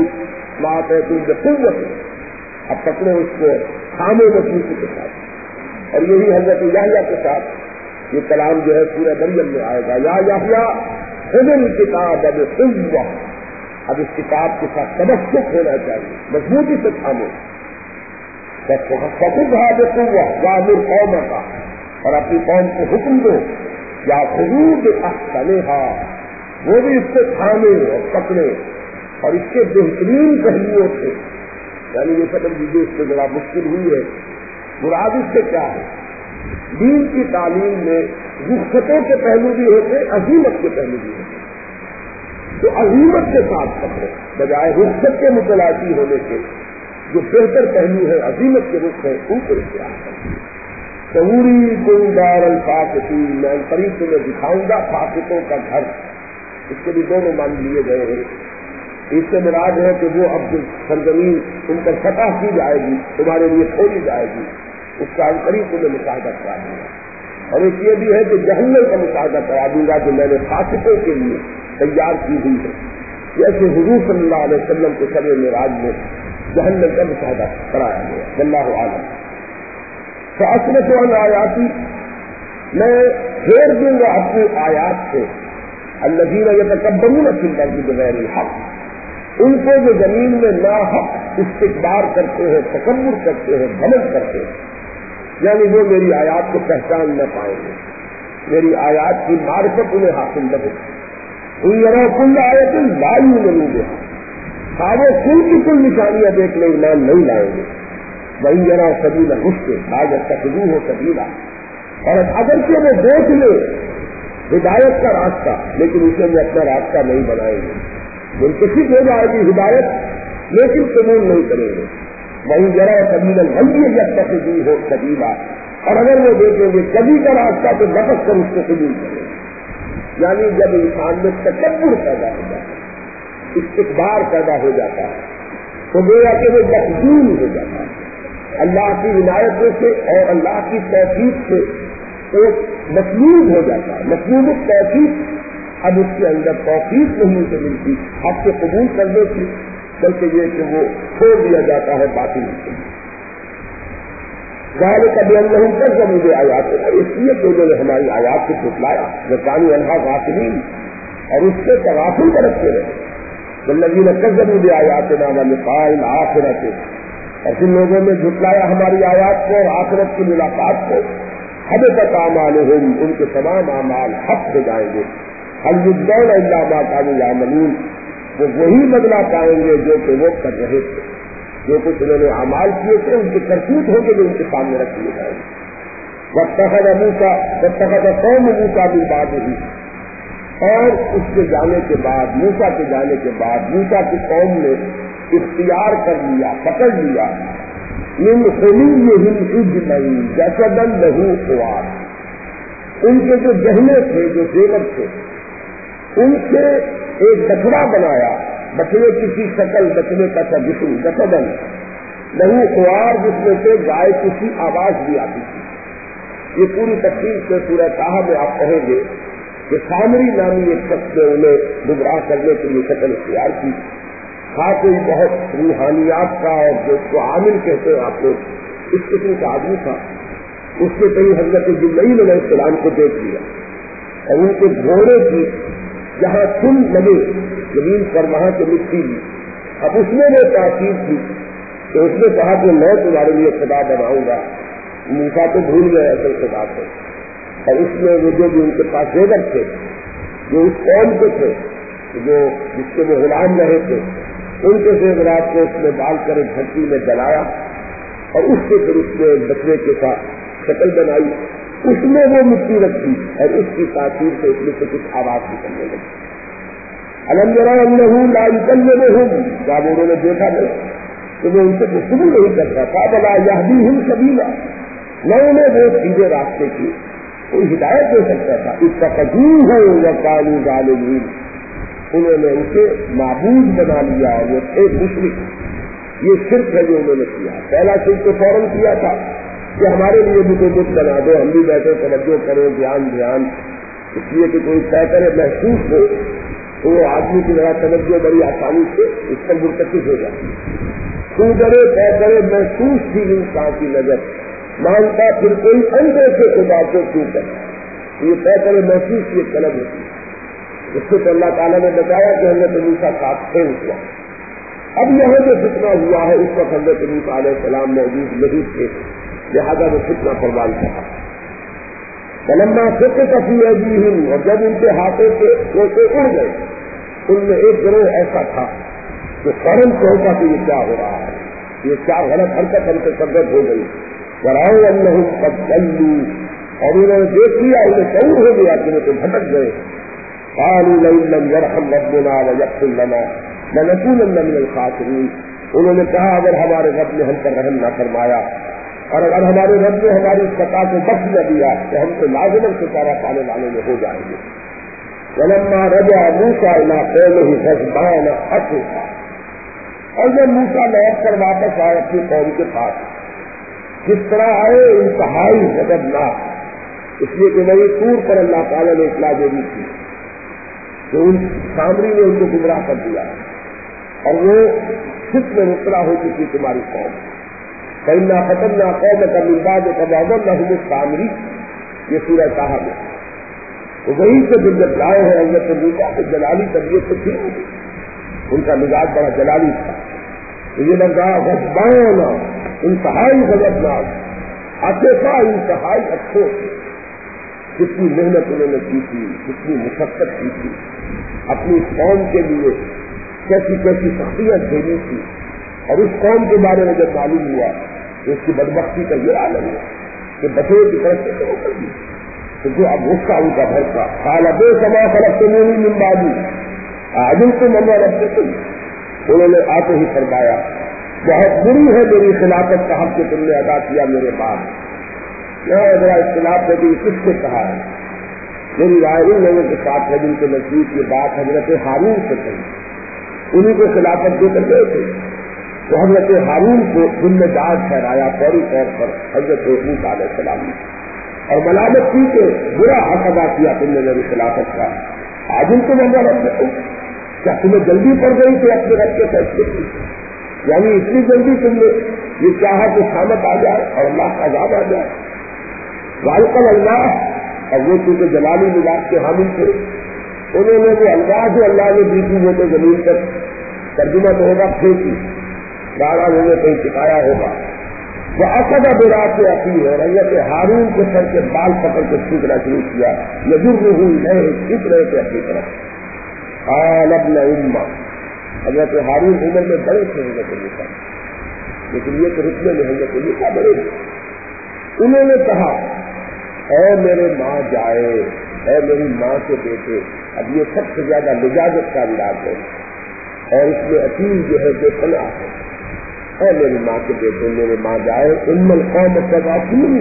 آتیتم بقوة، اب پکڑو اس کو، تھامو مضبوطی کے ساتھ. اور یہی حضرت یحییٰ کے ساتھ یہ کلام جو ہے سورہ مریم میں آئے گا، یا یحییٰ خذ الکتاب بقوة. اب اس کتاب کے ساتھ تمسک ہونا چاہیے، مضبوطی سے تھامو. فخذها بقوة وأمر قومك، اور اپنی قوم کو حکم دو یا خذوا بأحسنها، وہ بھی اس سے تھامے اور پکڑے اور اس کے بہترین پہلوؤں سے. یعنی یہ سمجھ لیجیے اس سے ذرا مشکل ہوئی ہے. مراد اس سے کیا ہے؟ دین کی تعلیم میں رخصتوں کے پہلو بھی ہوتے، عظیمت کے پہلو بھی ہوتے. تو عظیمت کے ساتھ پکڑے بجائے رخصت کے متلاشی ہونے کے. جو بہتر پہلو ہے عظیمت کے رخ ہے ان کو اختیار کریں. سعوری کوئی دار الفاقتی، میں قریب تمہیں دکھاؤں گا فاقتوں کا گھر. اس کے بھی دونوں مان لیے گئے ہیں اس سے مراد ہے کہ وہ اب جو سرزمین ان پر فتح کی جائے گی، تمہارے لیے کھولی جائے گی، اس کا قریب تمہیں مشاہدہ کرا دوں گا۔ اور ایک یہ بھی ہے کہ جہنم کا مشاہدہ کرا دوں گا جو میں نے فاسقوں کے لیے تیار کی ہوئی ہے، جیسے حضور صلی اللہ علیہ وسلم کے شب معراج میں جہنم کا مشاہدہ کرایا گیا۔ واللہ اعلم۔ فاصلت عن آیاتی، میں پھیر دوں گا اپنی آیات سے الذین یتکبرون فی الارض بغیر الحق، ان کو جو زمین میں ناحق استکبار کرتے ہیں، تکبر کرتے ہیں، گھمنڈ کرتے ہیں، یعنی وہ میری آیات کو پہچان نہ پائیں گے، میری آیات کی معرفت انہیں حاصل نہ ہوگی۔ ان یروا کل آیۃ لا یؤمنوا بها، وہ کل کی کل نشانیاں دیکھ لیں ایمان نہیں لائیں گے۔ وَإِن يَرَوْا سَبِيلَ الرُّشْدِ لَا يَتَّخِذُوهُ سَبِيلًا، اور اگر کہ وہ دیکھ لیں ہدایت کا راستہ لیکن اسے وہ اپنا راستہ نہیں بنائیں گے، منتخب ہو جائے گی ہدایت لیکن قبول نہیں کریں گے۔ وہیں ذرا سبیل الغی یتخذوہ سبیلا، اور اگر وہ دیکھیں گے کبھی کا راستہ تو لپک کر اس کو قبول کریں گے۔ یعنی جب انسان میں تکبر پیدا ہو جاتا ہے، استکبار پیدا ہو جاتا ہے، تو گویا کہ وہ مخدوم ہو جاتا ہے اللہ کی عنایت سے اور اللہ کی توفیق سے، تو مطلوب ہو جاتا ہے۔ مطلوب توفیق، اب اس کے اندر توفیق نہیں اسے ملتی حق سے قبول کرنے کی، بلکہ یہ کہ وہ چھوڑ دیا جاتا ہے باطل سے۔ ذالک بانہم کذبوا بآیاتنا، اس لیے کہ انہوں نے ہماری آیات کو جھٹلایا، وکانوا عنہا غافلین، اور اس سے تغافل برتتے رہے۔ والذین کذبوا بآیاتنا ولقاء الآخرۃ، اور جن لوگوں نے جھٹلایا ہماری آیات کو اور آخرت کی ملاقات کو، حبطت اعمالہم، ان کے تمام اعمال حق ہو جائیں گے۔ هل یجزون الا ما كانوا یعملون، وہ وہی بدلہ پائیں گے جو کہ وہ کر رہے تھے، جو کچھ انہوں نے اعمال کیے تھے ان کے کرتوت ہوں گے جو ان کے سامنے رکھ دیے جائیں گے۔ واتخذ قوم موسیٰ من بعدہ، اور اس کے جانے کے بعد، موسیٰ کے جانے کے بعد موسیٰ کی قوم نے اختیار کر لیا، پکڑ لیا من حلیہم عجلا جسدا لہ خوار، ان کے جو گہنے تھے، جو زیور تھے، ان سے ایک بچڑا بنایا، بچڑے کی سی شکل، بچڑے کا سا جسم، جسدا لہ خوار، جس میں سے گائے کی سی آواز بھی آتی تھی۔ یہ پوری تفصیل سے سورہ طٰہٰ میں آپ کہیں گے کہ سامری نامی ایک شخص نے انہیں گمراہ کرنے کے لیے شکل اختیار کی، تھا کوئی بہت روحانیات کا اور جو اس کو عامل کہتے ہیں آپ لوگ، اس قسم کا آدمی تھا۔ اس نے کہیں حضرت جبرائیل علیہ السلام کو دیکھ لیا اور ان کے گھوڑے کی جہاں سن لگے زمین پر وہاں سے مٹی لی۔ اب اس میں وہ تاکید تھی کہ اس نے کہا کہ میں تمہارے لیے خدا بناؤں گا۔ موسیٰ تو بھول گئے اصل خدا کو، اور اس میں وہ جو بھی ان کے پاس زیور تھے، جو اس قوم کے تھے، جو جس کے وہ غلام رہے تھے، ان کے زیورات کو اس میں ڈال کر ایک بھٹی میں جلایا اور اس سے پھر اس میں بچڑے کے ساتھ شکل بنائی، اس میں وہ مٹی رکھی اور اس کی تاثیر سے اس میں سے کچھ آواز نکلنے لگی۔ الم یروا انہ لا یکلمہم، کیا وہ انہوں نے دیکھا نہیں کہ وہ ان سے گفتگو نہیں کرتا تھا، ولا یہدیہم سبیلا، نہ انہیں وہ سیدھے راستے کی کوئی ہدایت دے سکتا تھا۔ اتخذوہ وکانوا ظالمین، انہوں نے اسے معبود بنا لیا اور وہ تھے مشرک۔ یہ شرک ہے جو انہوں نے کیا۔ پہلا شرک تو فوراً کیا تھا کہ ہمارے لیے بھی کوئی بت بنا دو، ہم بھی بیٹھے توجہ کرو، دھیان، اس لیے کہ کوئی بہتر محسوس ہو تو وہ آدمی کی ذرا توجہ بڑی آسانی سے اس پر مرتکب ہو جاتی ہے۔ تو ڈرے بہتر محسوس تھی انسان کی نظر، مانتا پھر کوئی اندھے سے خدا کو کیوں کرنا، یہ بہتر محسوس کی ایک طلب ہوتی ہے۔ اس سے تو اللہ تعالیٰ نے بتایا کہ حضرت موسیٰ ساتھ تھے ہوا۔ اب یہاں جو فتنہ ہوا ہے اس وقت حضرت موسیٰ علیہ السلام موجود نہیں تھے، لہٰذا وہ فتنہ قربان کیا۔ فلما سقط فی ایدیہم، اور جب ان کے ہاتھوں سے روٹے اڑ گئے، ان میں ایک گروہ ایسا تھا کہ فوراً سوچا کہ یہ کیا ہو رہا ہے، یہ کیا غلط حرکت ہم سے سرگرد ہو گئی۔ ورأوا انہم قد ضلوا، اور انہوں نے دیکھ لیا، انہیں شعور ہو گیا کہ وہ تو بھٹک گئے۔ قالوا لئن لم يرحم ربنا ويغفر لنا لنكونن من الخاسرین، انہوں نے کہا اگر ہمارے رب نے ہم پر رحم نہ فرمایا اور اگر ہمارے رب نے ہماری خطا کو بخش نہ دیا تو ہم تو لازماً ستارہ پانے والوں میں ہو جائیں گے۔ ولما رجع موسیٰ الی قومہ غضبان اسفا، اور جب موسیٰ لوٹ کر واپس آئے اپنی قوم کے پاس، کس طرح آئے؟ انتہائی غضبناک، اس لیے کہ نبی طور پر اللہ تعالیٰ نے اطلاع دے دی تھی کہ ان سامری نے ان کو گمراہ کر دیا اور وہ خود میں مبتلا ہو چکی تمہاری قوم۔ فإنا فتنا قومك من بعدك وأضلهم السامری، یہ سورہ طٰہٰ میں، تو وہیں سے جب لائے ہیں حضرت موسیٰ کو جلالی طبیعت سے تھی، ان کا مزاج بڑا جلالی تھا، تو یہ لگا غضبان، انتہائی غضبناک، اسفا انتہائی افسوس، کتنی محنت انہوں نے کی تھی، کتنی مشقت کی تھی، اپنی قوم کے لیے کیسی کیسی سختیاں جھیلی تھی، اور اس قوم کے بارے میں جب معلوم ہوا کہ اس کی بدبختی کا یہ عالم ہے کہ بچے کی طرف سے شروع کر دی، تو جو اب غصہ ان کا بھر کا قال بئس ما خلقتمونی من بعدی اعجلتم امر ربکم، انہوں نے آتے ہی فرمایا بہت بری ہے میری خلافت کا حق کہ تم نے ادا کیا میرے بعد۔ یہاں ذرا اختلاف ہے کہ کس سے کہا ہے، میری رائے ان لوگوں کے ساتھ ہے جن کے نزدیک یہ بات حضرت ہارون سے کہی، انہیں کو خلافت دے کر گئے تھے، تو حضرت ہارون کو ذمہ دار ٹھہرایا فوری طور پر حضرت موسیٰ علیہ السلام نے، اور ملامت کی کہ برا حق ادا کیا تم نے میری خلافت کا، آج ان کو مندہ رکھتے تم، کیا تمہیں جلدی پڑ گئی کہ اپنے رب کے فیصلے کی، یعنی اتنی جلدی تم نے یہ چاہا کہ سامت آ جائے اور اللہ کا عذاب آ جائے۔ غالقل اللہ، اور وہ چونکہ جلالی مزاج کے حامل تھے، انہوں نے وہ اللہ جو اللہ نے دی تھی وہ تو زمین پر ترجمہ تو ہوگا پھینکی، راڑا انہوں نے کہیں ٹکایا ہوگا، وہ اصد برا سے عقیل ہے، حضرت ہارون کے سر کے بال پکڑ کے چھینکنا شروع کیا، یجر ہوئی ہے کھینچ رہے تھے اپنی طرف۔ قال ابن امہ، حضرت ہارون عمر میں بڑے تھے حضرت موسیٰ، لیکن یہ کہ رتبے میں حضرت موسیٰ بڑے تھے، انہوں نے کہا اے میرے ماں جائے، اے میری ماں کے بیٹے، اب یہ سب سے زیادہ لجاجت کا انداز ہے اور اس میں عقیل جو ہے بے پناہ ہے، اے میری ماں کے بیٹے میرے ماں جائے، ان القوم تغافلونی،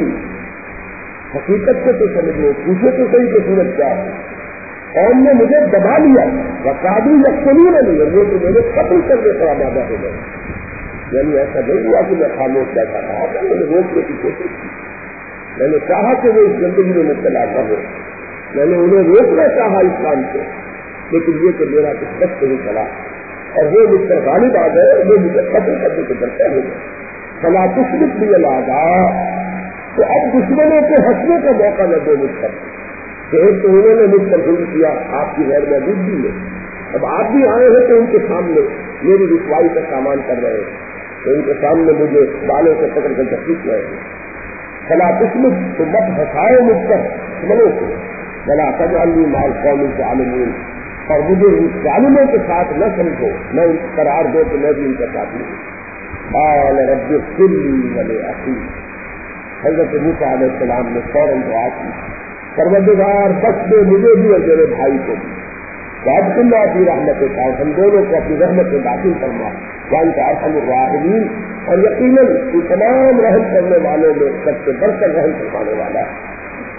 حقیقت سے تو سمجھ لو، پوچھو تو صحیح کہ صورت کیا ہے، قوم نے مجھے دبا لیا، وقادوا یقتلوننی، اور وہ تو میرے قتل کرنے پر آمادہ ہو گئے، یعنی ایسا نہیں ہوا کہ میں خاموش بیٹھا رہا تھا، میں نے روکنے کی کوشش کی، میں نے چاہا کہ وہ اس زندگی میں مبتلا نہ ہو، میں نے انہیں روکنا چاہا اس کام سے، لیکن یہ کہ میرا کچھ وقت نہیں چلا اور وہ مجھ پر غالب آ گئے، وہ مجھے قتل کرنے کے ڈرتے ہو گئے، فلا تشرک بی الاعداء، تو اب دشمنوں کو ہنسنے کا موقع نہ دو مجھ پر، کہ ایک تو انہوں نے مجھ پر ظلم کیا آپ کی غیر موجودگی میں، اب آپ بھی آئے ہیں تو ان کے سامنے میری رسوائی کا سامان کر رہے ہیں، تو ان کے سامنے مجھے بالوں سے پکڑ کر تکلیف رہے ہیں، فلا تشرک، تو مت ہنسائے مجھ پر دشمنوں کو، ولا تجعلنی مع القوم الظالمین، اور مجھے ان ظالموں کے ساتھ نہ سمجھو، نہ ان قرار دو کہ میں بھی ان کے ساتھ ہوں۔ قال رب اغفر لی ولأخی، حضرت موسیٰ علیہ السلام نے فوراً دعا کی، پروردگار بخش دے مجھے بھی اور میرے بھائی کو بھی، وادخلنا فی رحمتک، ہم دونوں کو اپنی رحمت میں داخل فرما، وانت ارحم الراحمین، اور یقیناً تو تمام رحم کرنے والوں میں سب سے بڑھ کر رحم فرمانے والا ہے۔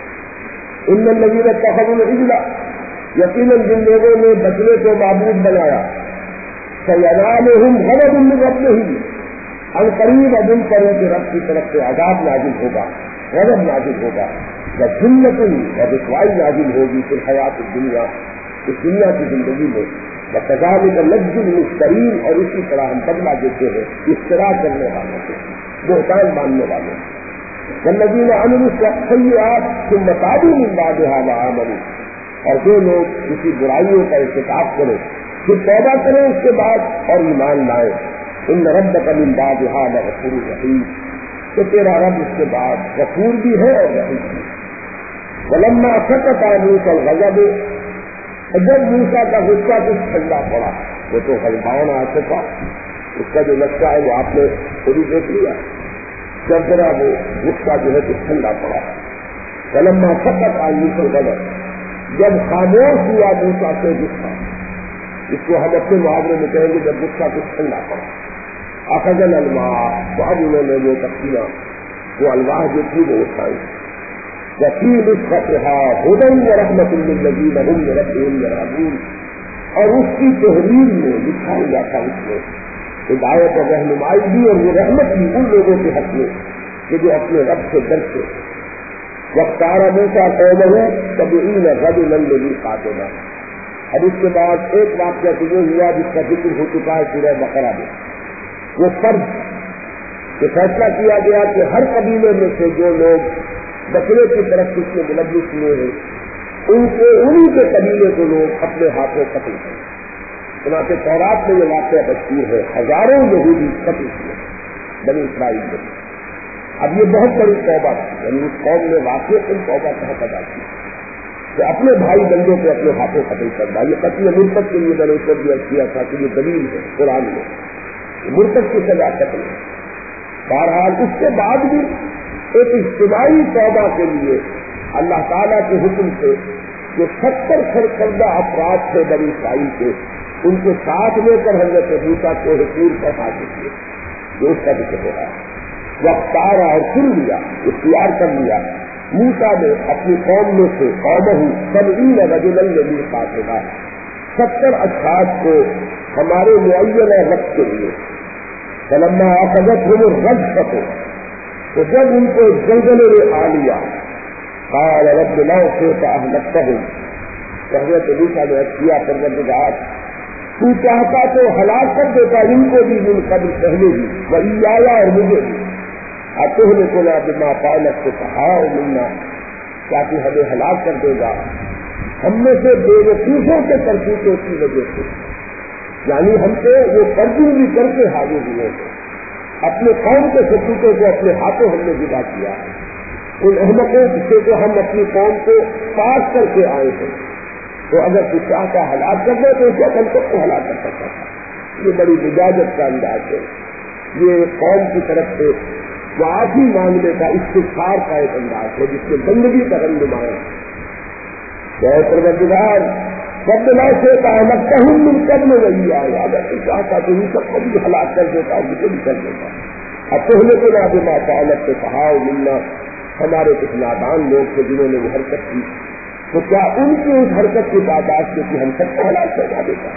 ان الذین اتخذوا العجل، یقیناً جن لوگوں نے بچنے کو معبود بنایا، سینالہم غضب من ربہم، ان قریب اب ان پر ان کے رب کی طرف سے عذاب نازل ہوگا، غضب نازل ہوگا، وذلت اور رسوائی نازل ہوگی فی الحیات الدنیا، اس دنیا کی زندگی میں، وکذالک نجزی المفترین، اور اسی طرح ہم بدلہ دیتے ہیں افتراء کرنے والوں کو، بہتان باندھنے والوں کو، والذین عملوا السیئات ثم تابوا من بعدها وآمنوا، اور جو لوگ کسی برائیوں کا ارتکاب کریں پھر توبہ کریں اس کے بعد اور ایمان لائیں، ان ربک من بعدها لغفور رحیم، تو تیرا رب اس کے بعد غفور بھی ہے اور رحیم بھی ہے۔ ولما سکت عن موسیٰ الغضب، جب موسیٰ کا غصہ کچھ ٹھنڈا پڑا، وہ تو غضبان آصفا، اس کا جو نقشہ ہے وہ آپ نے تھوڑی دیکھ لیا، جب ذرا وہ غصہ جو ہے کچھ ٹھنڈا پڑا، ولما سکت عن موسیٰ الغضب، جب خاموش ہوا موسیٰ سے غصہ، اس کو ہم اپنے محاورے میں کہیں گے جب غصہ کچھ ٹھنڈا پڑا، اخذ الالواح، تو اب انہوں نے وہ تقسیمہ، وہ الواح جو تھی وہ اٹھائی، وفی نسختها هدى ورحمة للذین هم بربهم یرهبون، اور اس کی تحریر میں لکھا ہوا تھا اس میں ہدایت اور رہنمائی بھی اور وہ رحمت بھی ان لوگوں کے حق میں کہ جو اپنے رب سے ڈرتے۔ واختار موسیٰ قومہ سبعین رجلا لمیقاتنا۔ اب اس کے بعد ایک واقعہ تو یہ ہوا جس کا ذکر ہو چکا ہے سورہ بقرہ میں، وہ فرض کہ فیصلہ کیا گیا کہ ہر قبیلے میں سے جو لوگ بکرے کی طرف اس میں ملوث ہوئے ہیں ان کو انہیں کے قبیلے کو لوگ اپنے ہاتھوں قتل کریں۔ چنانچہ تورات میں یہ واقعہ مذکور ہے، ہزاروں یہودی قتل ہوئے بنی اسرائیل میں۔ اب یہ بہت بڑی توبہ تھی، یعنی اس قوم نے واقعی ان توبہ کہاں ادا کی کہ اپنے بھائی بندوں کو اپنے ہاتھوں قتل کرنا۔ یہ قتل مرتد کے لیے میں نے اس وقت بھی کیا تھا کہ یہ دلیل ہے قرآن میں، مرتد کی سزا قتل ہے۔ بہرحال اس کے بعد بھی ایک اجتماعی توبہ کے لیے اللہ تعالیٰ کے حکم سے جو 70 سرکردہ افراد تھے بنی اسرائیل کے، ان کو ساتھ لے کر حضرت موسیٰ کو حصول پر حاصل کیے، جو اس کا ذکر ہو رہا ہے۔ وقت آرا اور چن لیا، اختیار کر لیا موسیٰ نے اپنی قوم میں سے قومہ 70 رجلا لمیقاتنا، 70 اشخاص کو ہمارے معینہ وقت کے لیے۔ فلما اخذتهم الرجفة، تو جب ان کو زلزلے نے آ لیا، قال رب لو شئت اهلكتهم، حضرت موسیٰ نے کیا پروردگار تو چاہتا تو ہلاک کر دیتا ان کو بھی من قبل پہلے ہی، وإيایا اور مجھے بھی، أتهلكنا بما فعلت السفهاء منا، تاکہ ہمیں ہلاک کر دے گا ہم میں سے بے وقوفوں کے کرتوتوں کی وجہ سے، یعنی ہم سے وہ فرضی بھی کر کے حاضر ہوئے تھے، اپنے قوم کے کرتوتوں کو اپنے ہاتھوں ہم نے جدا کیا ہے، ان احمقوں سے تو ہم اپنی قوم کو پاس کر کے آئے ہیں، تو اگر تو چاہتا ہلاک کر دے تو اس وقت ہم سب کو ہلاک کر سکتا تھا۔ یہ بڑی بجاجت کا انداز ہے، یہ قوم کی طرف سے معافی مانگنے کا استغفار کا ایک انداز ہے جس میں بندگی کا رنگ نمایاں ہے۔ پروردگار رب لا شئت أهلكتهم من قبل وإياي، اگر تو چاہتا تو ان سب کو بھی ہلاک کر دیتا، مجھے بھی کر دیتا۔ أتهلكنا بما فعلت السفهاء منا، ہمارے کچھ نادان لوگ تھے جنہوں نے وہ حرکت کی، تو کیا ان کی اس حرکت کی تعداد سے کہ ہم سب کو ہلاک کروا دیتا؟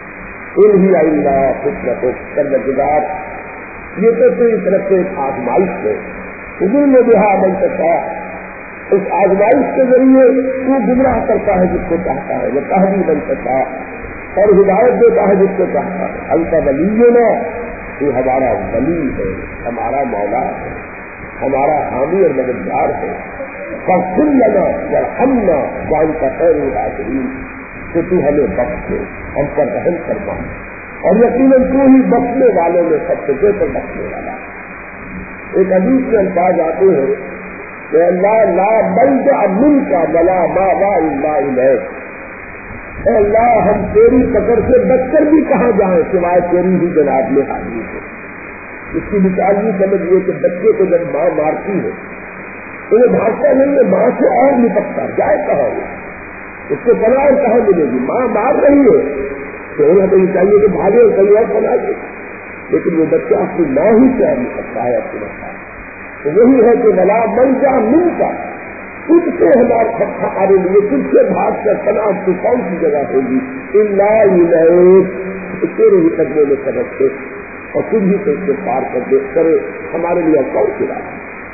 ان ہی آئندہ فطرتک، پروردگار یہ تو تیری طرف سے ایک آزمائش ہے، حضور نے بہا من تشاء، اس آزمائش کے ذریعے تو گمراہ کرتا ہے جس کو چاہتا ہے، وہ تہدی من تشاء، اور ہدایت دیتا ہے جس کو چاہتا ہے۔ انت ولینا، تو ہمارا ولی ہے، ہمارا مولا ہے، ہمارا حامی اور مددگار ہے۔ فاغفر لنا وارحمنا وانت خیر الغافرین، کہ تو ہمیں بخش دے، ہم پر رحم کرنا، اور یقیناً تو ہی بخشنے والوں میں سب سے بہتر بخشنے والا۔ ایک حدیث کے الفاظ آتے ہیں کہ اللہ لا ملجأ منک ولا ماوى الا الیک، اے اللہ ہم تیری پکڑ سے بچ کر بھی کہاں جائیں سوائے تیری ہی جناب میں حاضری ہے۔ اس کی مثال یہ سمجھیے کہ بچے کو جب ماں مارتی ہے انہیں بھاگتا نہیں ہے، ماں سے اور لپٹتا جائے کہاں وہ، اس کو پناہ اور کہاں ملے گی؟ ماں مار رہی ہے تو انہیں تو یہ چاہیے کہ بھاگے اور کہیں اور پناہ دے، لیکن وہ بچہ اپنی ماں ہی سے نہیں سکتا ہے اپنے بچہ۔ تو وہی ہے کہ ولا ملجأ منک، تجھ سے ہمارے لیے تجھ سے بھاگ کر پناہ کی کون سی جگہ ہوگی؟ الا الیک، تیرے ہی قدموں میں سبق سے اور تجھ ہی سے اس کو پار کر دے کرے ہمارے لیے کون سی راہ؟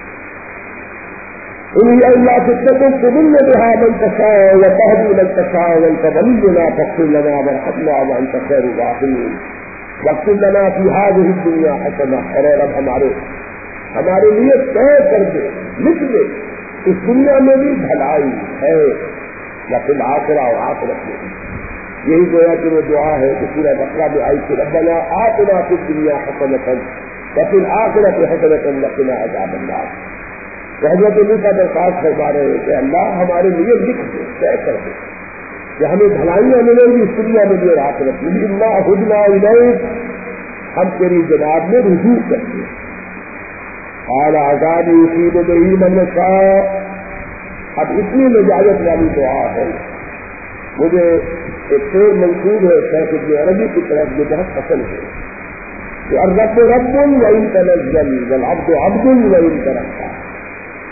انہیں اللہ فتنتم تضل بها من تشاء وتهدي من تشاء وانت ولينا فاغفر لنا وارحمنا وانت خير الراحمين واغفر لنا في هذه الدنيا حسنة، اور رب ہمارے لیے طے کر دے، لکھ دے اس دنیا میں بھی بھلائی ہے یا پھر آخرہ اور آخرت میں بھی۔ یہی گویا کہ وہ دعا ہے کہ سورہ بقرہ میں آئی کہ ربنا آتنا فی الدنیا حسنة وفی الآخرۃ حسنة وقنا عذاب النار۔ حضرت موسیٰ درخواست فرما رہے ہیں کہ اللہ ہمارے لیے لکھ دے، طے کر دے کہ ہمیں بھلائیاں ملیں گی اس دنیا میں بھی اور آخرت میں بھی۔ انا ہدنا الیک، ہم تیری جناب میں رجوع کرتے ہیں۔ قال عذابی یصیب بہ من یشاء، اب اتنی نجات والی دعا ہے، مجھے ایک شعر منسوب ہے شیخ ابن عربی کی طرف جو بہت پسند ہے کہ الرب رب وان تنزل والعبد عبد وان ترقى،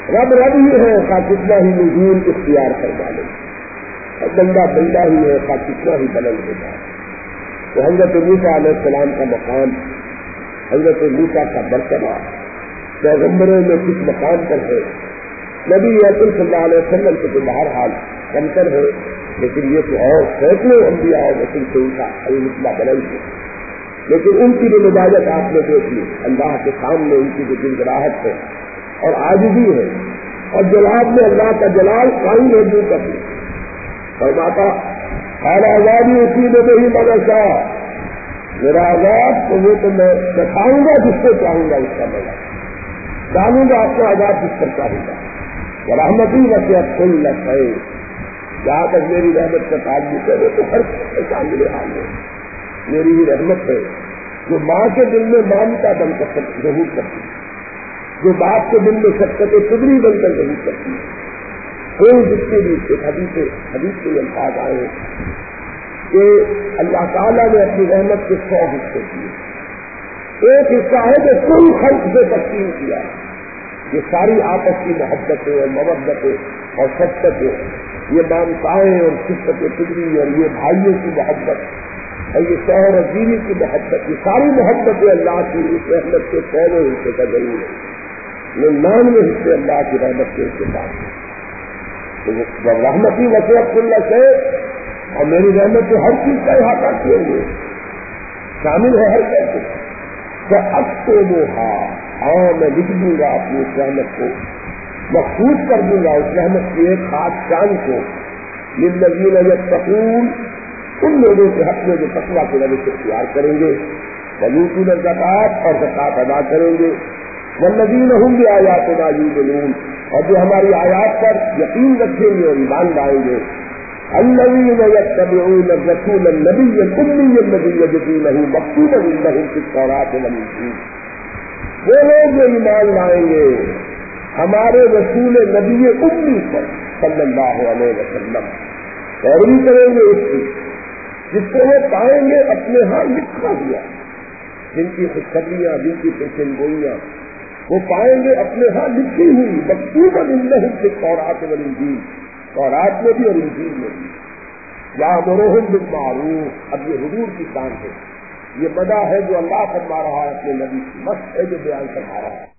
رب رب ہی ہے کا کتنا ہی نزول اختیار کروا لے، اور بندہ بندہ ہی ہے کا کتنا ہی بلند ہو جائے۔ تو حضرت موسیٰ علیہ السلام کا مقام، حضرت موسیٰ کا مرتبہ پیغمبروں میں کس مقام پر ہے، نبی اکرم صلی اللہ علیہ وسلم سے تو بہرحال کمتر ہے، لیکن یہ تو اور سینکڑوں انبیاء اور رسول سے ان کا رتبہ بلند ہے، لیکن ان کی جو مجاجت آپ نے دیکھ لی، اللہ کے سامنے ان کی جو گنگراہٹ ہے اور عاجزی ہے، اور جلال میں اللہ کا جلال قائم ہے دور کر دی، فرماتا خیر آزادی اسی میں نہیں منشا، میرا آزاد تو وہ تو میں دکھاؤں گا جس کو چاہوں گا، اس کا مزہ جانوں گا اپنا آزاد جس پر چاہوں گا، رحمتی وسعت کل ہے، جہاں تک میری رحمت کا تعلق ہے وہ تو ہر شامل حال ہے، میری ہی رحمت ہے جو ماں کے دل میں مانتا بن کر ظہور کرتی ہے، جو باپ کے دل میں شفقت قدری بن کر ظہور کرتی ہے۔ کوئی جس کے بھی ایک حدیث کے الفاظ آئے کہ اللہ تعالیٰ نے اپنی رحمت کے 100 حصے کیے، ایک حصہ ہے جو کل خلق سے تقسیم کیا، یہ ساری آپس کی محبتیں اور مودتیں اور شفقتیں، یہ مامتائیں اور شفقت قدری اور یہ بھائیوں کی محبت اور یہ شوہر اور بیوی کی محبت، یہ ساری محبتیں اللہ کی اس رحمت کے 100 حصے کا ضرور ہے، 99 حصے اللہ کی رحمت کے حصے بعد ہیں۔ جب رحمتی وسعت کل سے، اور میری رحمت تو ہر چیز کا احاطہ کیے ہوئے شامل ہے، ہر کیسے تو اب تو وہ میں لکھ دوں گا اپنی اس رحمت کو، مخصوص کر دوں گا اس رحمت کی ایک خاص شان کو، للذین یتقون، ان لوگوں کے حق میں جو تقویٰ کے روش اختیار کریں گے، ویؤتون الزکوٰۃ، اور زکوٰۃ ادا کریں گے، والذین هم بآیاتنا یؤمنون، اور جو ہماری آیات پر یقین رکھیں گے اور ایمان لائیں گے، الذین یتبعون الرسول النبی الأمی الذی یجدونہ مکتوبا عندہم فی التوراۃ والانجیل، وہ لوگ جو ایمان لائیں گے ہمارے رسول نبی امی پر صلی اللہ علیہ وسلم، پیروی کریں گے اس کی جس کو وہ پائیں گے اپنے ہاں لکھا ہوا، جن کی خوشخبریاں، جن کی پیشن گوئیاں وہ پائیں گے اپنے ہاں لکھی ہوئی، مکتوبا عندہم فی التوراۃ والانجیل، تورات میں بھی اور انجیل میں بھی، یأمرہم بالمعروف۔ اب یہ حضور کی شان ہے، یہ مدح ہے جو اللہ فرما رہا ہے اپنے نبی کی، مست ہے جو بیان فرما رہا ہے۔